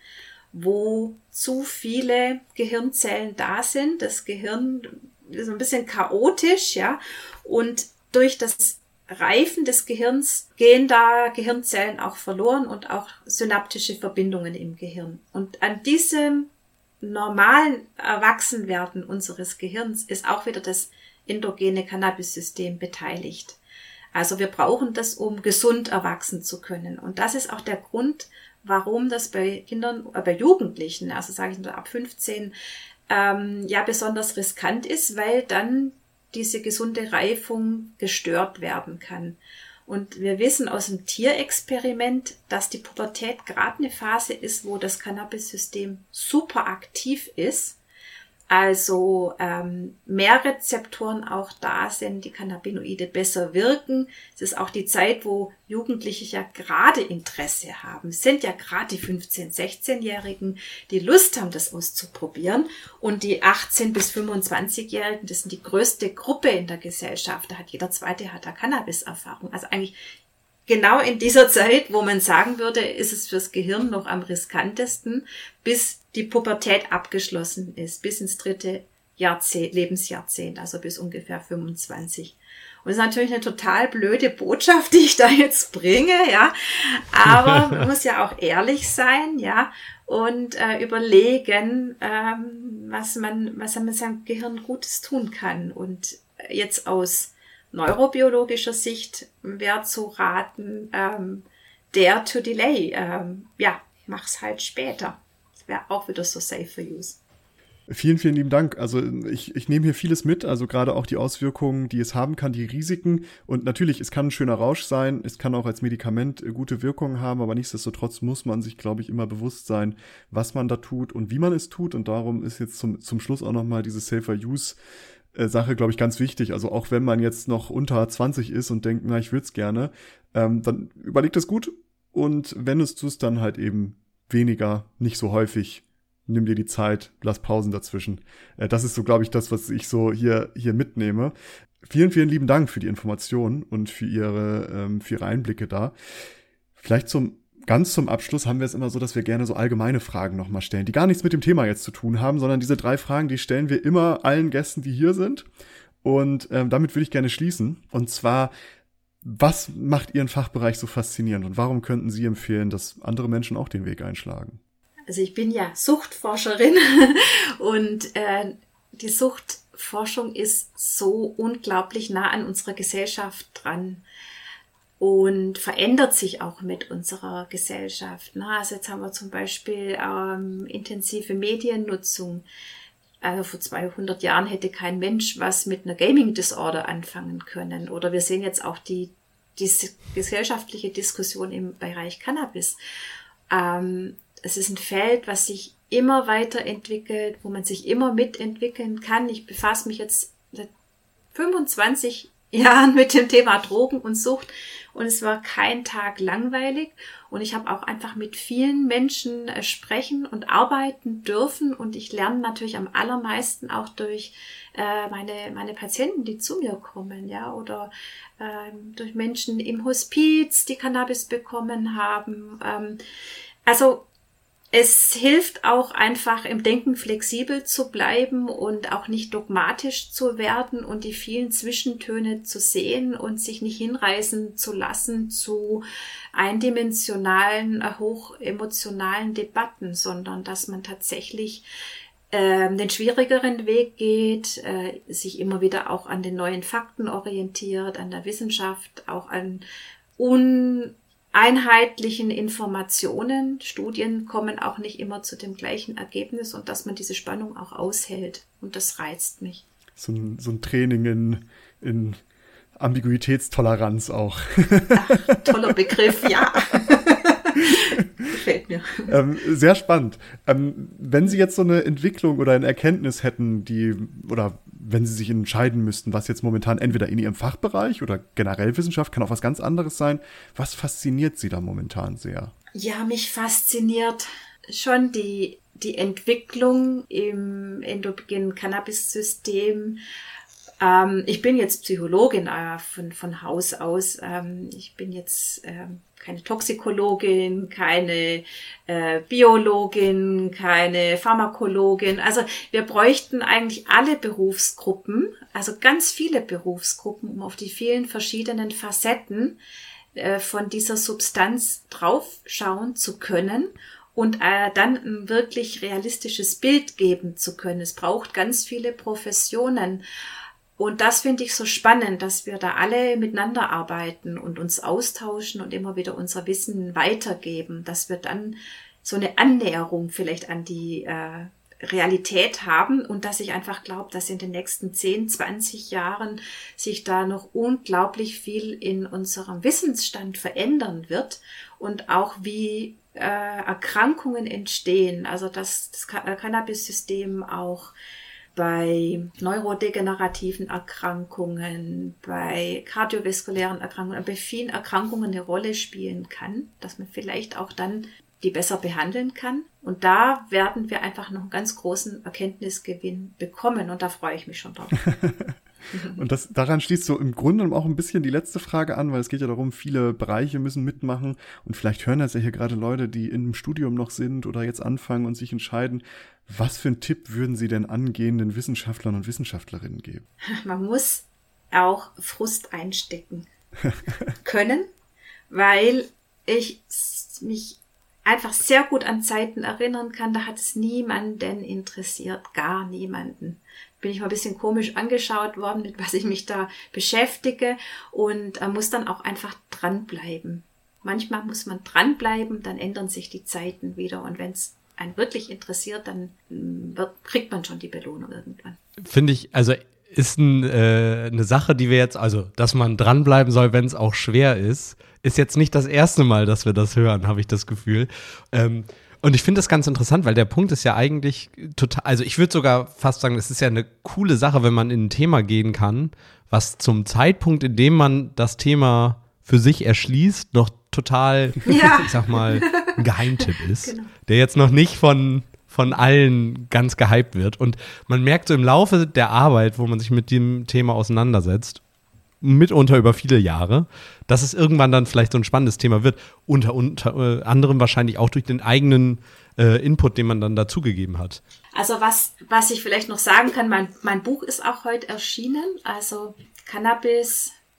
wo zu viele Gehirnzellen da sind. Das Gehirn ist ein bisschen chaotisch, ja, und durch das Reifen des Gehirns gehen da Gehirnzellen auch verloren und auch synaptische Verbindungen im Gehirn. Und an diesem normalen Erwachsenwerden unseres Gehirns ist auch wieder das endogene Cannabis-System beteiligt. Also wir brauchen das, um gesund erwachsen zu können. Und das ist auch der Grund, warum das bei Kindern, bei Jugendlichen, also sage ich mal ab 15, ja besonders riskant ist, weil dann diese gesunde Reifung gestört werden kann. Und wir wissen aus dem Tierexperiment, dass die Pubertät gerade eine Phase ist, wo das Cannabis-System super aktiv ist. Also mehr Rezeptoren auch da sind, die Cannabinoide besser wirken. Es ist auch die Zeit, wo Jugendliche ja gerade Interesse haben. Es sind ja gerade die 15-, 16-Jährigen, die Lust haben, das auszuprobieren. Und die 18- bis 25-Jährigen, das sind die größte Gruppe in der Gesellschaft. Da hat jeder Zweite hat da Cannabis-Erfahrung. Also eigentlich genau in dieser Zeit, wo man sagen würde, ist es fürs Gehirn noch am riskantesten, bis die Pubertät abgeschlossen ist, bis ins 3. Lebensjahrzehnt, also bis ungefähr 25. Und das ist natürlich eine total blöde Botschaft, die ich da jetzt bringe, ja. Aber man muss ja auch ehrlich sein, ja, und überlegen, was man mit seinem Gehirn Gutes tun kann. Und jetzt aus neurobiologischer Sicht wäre zu raten, dare to delay. Ja, mach's halt später. Das wäre auch wieder so safe for use. Vielen, vielen lieben Dank. Also ich nehme hier vieles mit, also gerade auch die Auswirkungen, die es haben kann, die Risiken. Und natürlich, es kann ein schöner Rausch sein, es kann auch als Medikament gute Wirkungen haben, aber nichtsdestotrotz muss man sich, glaube ich, immer bewusst sein, was man da tut und wie man es tut. Und darum ist jetzt zum Schluss auch nochmal diese Safer Use Sache, glaube ich, ganz wichtig. Also auch wenn man jetzt noch unter 20 ist und denkt, na, ich würde es gerne, dann überlegt es gut. Und wenn es tust, dann halt eben weniger, nicht so häufig. Nimm dir die Zeit, lass Pausen dazwischen. Das ist so, glaube ich, das, was ich so hier mitnehme. Vielen, vielen lieben Dank für die Informationen und für Ihre Einblicke da. Vielleicht ganz zum Abschluss haben wir es immer so, dass wir gerne so allgemeine Fragen nochmal stellen, die gar nichts mit dem Thema jetzt zu tun haben, sondern diese 3 Fragen, die stellen wir immer allen Gästen, die hier sind. Und damit würde ich gerne schließen. Und zwar, Was macht Ihren Fachbereich so faszinierend und warum könnten Sie empfehlen, dass andere Menschen auch den Weg einschlagen? Also ich bin ja Suchtforscherin und die Suchtforschung ist so unglaublich nah an unserer Gesellschaft dran und verändert sich auch mit unserer Gesellschaft. Also jetzt haben wir zum Beispiel intensive Mediennutzung. Also vor 200 Jahren hätte kein Mensch was mit einer Gaming Disorder anfangen können. Oder wir sehen jetzt auch die gesellschaftliche Diskussion im Bereich Cannabis. Es ist ein Feld, was sich immer weiterentwickelt, wo man sich immer mitentwickeln kann. Ich befasse mich jetzt seit 25 Jahren mit dem Thema Drogen und Sucht und es war kein Tag langweilig. Und ich habe auch einfach mit vielen Menschen sprechen und arbeiten dürfen und ich lerne natürlich am allermeisten auch durch meine Patienten, die zu mir kommen, ja, oder durch Menschen im Hospiz, die Cannabis bekommen haben. Also es hilft auch einfach im Denken flexibel zu bleiben und auch nicht dogmatisch zu werden und die vielen Zwischentöne zu sehen und sich nicht hinreißen zu lassen zu eindimensionalen, hochemotionalen Debatten, sondern dass man tatsächlich den schwierigeren Weg geht, sich immer wieder auch an den neuen Fakten orientiert, an der Wissenschaft, auch an einheitlichen Informationen. Studien kommen auch nicht immer zu dem gleichen Ergebnis und dass man diese Spannung auch aushält. Und das reizt mich. So ein Training in Ambiguitätstoleranz auch. Ach, toller Begriff, ja. Gefällt mir. Sehr spannend. Wenn Sie jetzt so eine Entwicklung oder eine Erkenntnis hätten, oder wenn Sie sich entscheiden müssten, was jetzt momentan entweder in Ihrem Fachbereich oder generell Wissenschaft, kann auch was ganz anderes sein, was fasziniert Sie da momentan sehr? Ja, mich fasziniert schon die Entwicklung im endogenen Cannabis-System. Ich bin jetzt Psychologin von Haus aus. Ich bin jetzt keine Toxikologin, keine Biologin, keine Pharmakologin. Also wir bräuchten eigentlich alle Berufsgruppen, also ganz viele Berufsgruppen, um auf die vielen verschiedenen Facetten von dieser Substanz draufschauen zu können und dann ein wirklich realistisches Bild geben zu können. Es braucht ganz viele Professionen. Und das finde ich so spannend, dass wir da alle miteinander arbeiten und uns austauschen und immer wieder unser Wissen weitergeben, dass wir dann so eine Annäherung vielleicht an die Realität haben und dass ich einfach glaube, dass in den nächsten 10, 20 Jahren sich da noch unglaublich viel in unserem Wissensstand verändern wird und auch wie Erkrankungen entstehen, also dass das Cannabis-System auch bei neurodegenerativen Erkrankungen, bei kardiovaskulären Erkrankungen, bei vielen Erkrankungen eine Rolle spielen kann, dass man vielleicht auch dann die besser behandeln kann. Und da werden wir einfach noch einen ganz großen Erkenntnisgewinn bekommen und da freue ich mich schon drauf. Und daran schließt so im Grunde auch ein bisschen die letzte Frage an, weil es geht ja darum, viele Bereiche müssen mitmachen und vielleicht hören das ja hier gerade Leute, die im Studium noch sind oder jetzt anfangen und sich entscheiden. Was für einen Tipp würden Sie denn angehenden Wissenschaftlern und Wissenschaftlerinnen geben? Man muss auch Frust einstecken können, weil ich mich einfach sehr gut an Zeiten erinnern kann, da hat es niemanden interessiert, gar niemanden. Bin ich mal ein bisschen komisch angeschaut worden, mit was ich mich da beschäftige und muss dann auch einfach dranbleiben. Manchmal muss man dranbleiben, dann ändern sich die Zeiten wieder und wenn es einen wirklich interessiert, dann kriegt man schon die Belohnung irgendwann. Finde ich, also ist eine Sache, die wir jetzt, also dass man dranbleiben soll, wenn es auch schwer ist jetzt nicht das erste Mal, dass wir das hören, habe ich das Gefühl. Und ich finde das ganz interessant, weil der Punkt ist ja eigentlich total, also ich würde sogar fast sagen, es ist ja eine coole Sache, wenn man in ein Thema gehen kann, was zum Zeitpunkt, in dem man das Thema für sich erschließt, noch total, ich sag mal, ein Geheimtipp ist, genau, der jetzt noch nicht von allen ganz gehypt wird. Und man merkt so im Laufe der Arbeit, wo man sich mit dem Thema auseinandersetzt, mitunter über viele Jahre, dass es irgendwann dann vielleicht so ein spannendes Thema wird, unter anderem wahrscheinlich auch durch den eigenen Input, den man dann dazugegeben hat. Also was ich vielleicht noch sagen kann, mein Buch ist auch heute erschienen, also Cannabis,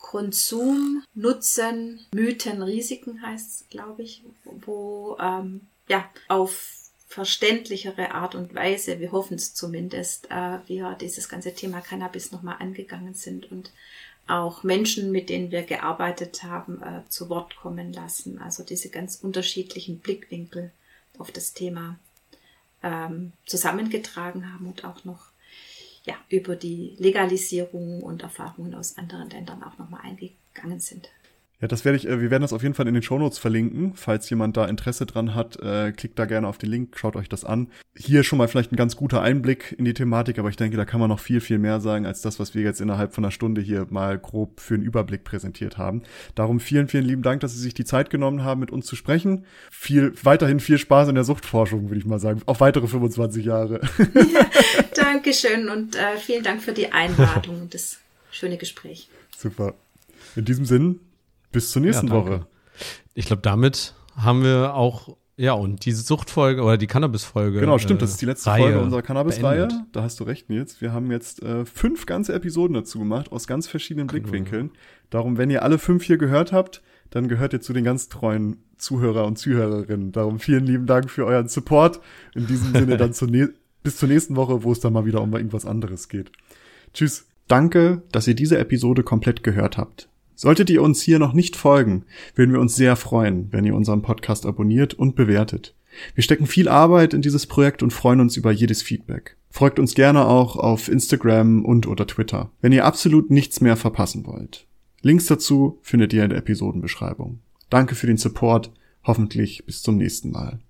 Konsum, Nutzen, Mythen, Risiken heißt es, glaube ich, wo auf verständlichere Art und Weise, wir hoffen es zumindest, wir dieses ganze Thema Cannabis nochmal angegangen sind und auch Menschen, mit denen wir gearbeitet haben, zu Wort kommen lassen. Also diese ganz unterschiedlichen Blickwinkel auf das Thema zusammengetragen haben und auch noch über die Legalisierung und Erfahrungen aus anderen Ländern auch nochmal eingegangen sind. Ja, wir werden das auf jeden Fall in den Shownotes verlinken. Falls jemand da Interesse dran hat, klickt da gerne auf den Link, schaut euch das an. Hier schon mal vielleicht ein ganz guter Einblick in die Thematik, aber ich denke, da kann man noch viel, viel mehr sagen, als das, was wir jetzt innerhalb von einer Stunde hier mal grob für einen Überblick präsentiert haben. Darum vielen, vielen lieben Dank, dass Sie sich die Zeit genommen haben, mit uns zu sprechen. Weiterhin viel Spaß in der Suchtforschung, würde ich mal sagen. Auf weitere 25 Jahre. Ja, Dankeschön und vielen Dank für die Einladung und das schöne Gespräch. Super. In diesem Sinn, bis zur nächsten Woche. Ich glaube, damit haben wir auch, und diese Suchtfolge oder die Cannabis-Folge. Genau, stimmt, das ist die letzte Folge unserer Cannabis-Reihe. Da hast du recht, Nils. Wir haben jetzt 5 ganze Episoden dazu gemacht, aus ganz verschiedenen Blickwinkeln. Darum, wenn ihr alle 5 hier gehört habt, dann gehört ihr zu den ganz treuen Zuhörer und Zuhörerinnen. Darum vielen lieben Dank für euren Support. In diesem Sinne dann bis zur nächsten Woche, wo es dann mal wieder um irgendwas anderes geht. Tschüss. Danke, dass ihr diese Episode komplett gehört habt. Solltet ihr uns hier noch nicht folgen, würden wir uns sehr freuen, wenn ihr unseren Podcast abonniert und bewertet. Wir stecken viel Arbeit in dieses Projekt und freuen uns über jedes Feedback. Folgt uns gerne auch auf Instagram und/oder Twitter, wenn ihr absolut nichts mehr verpassen wollt. Links dazu findet ihr in der Episodenbeschreibung. Danke für den Support, hoffentlich bis zum nächsten Mal.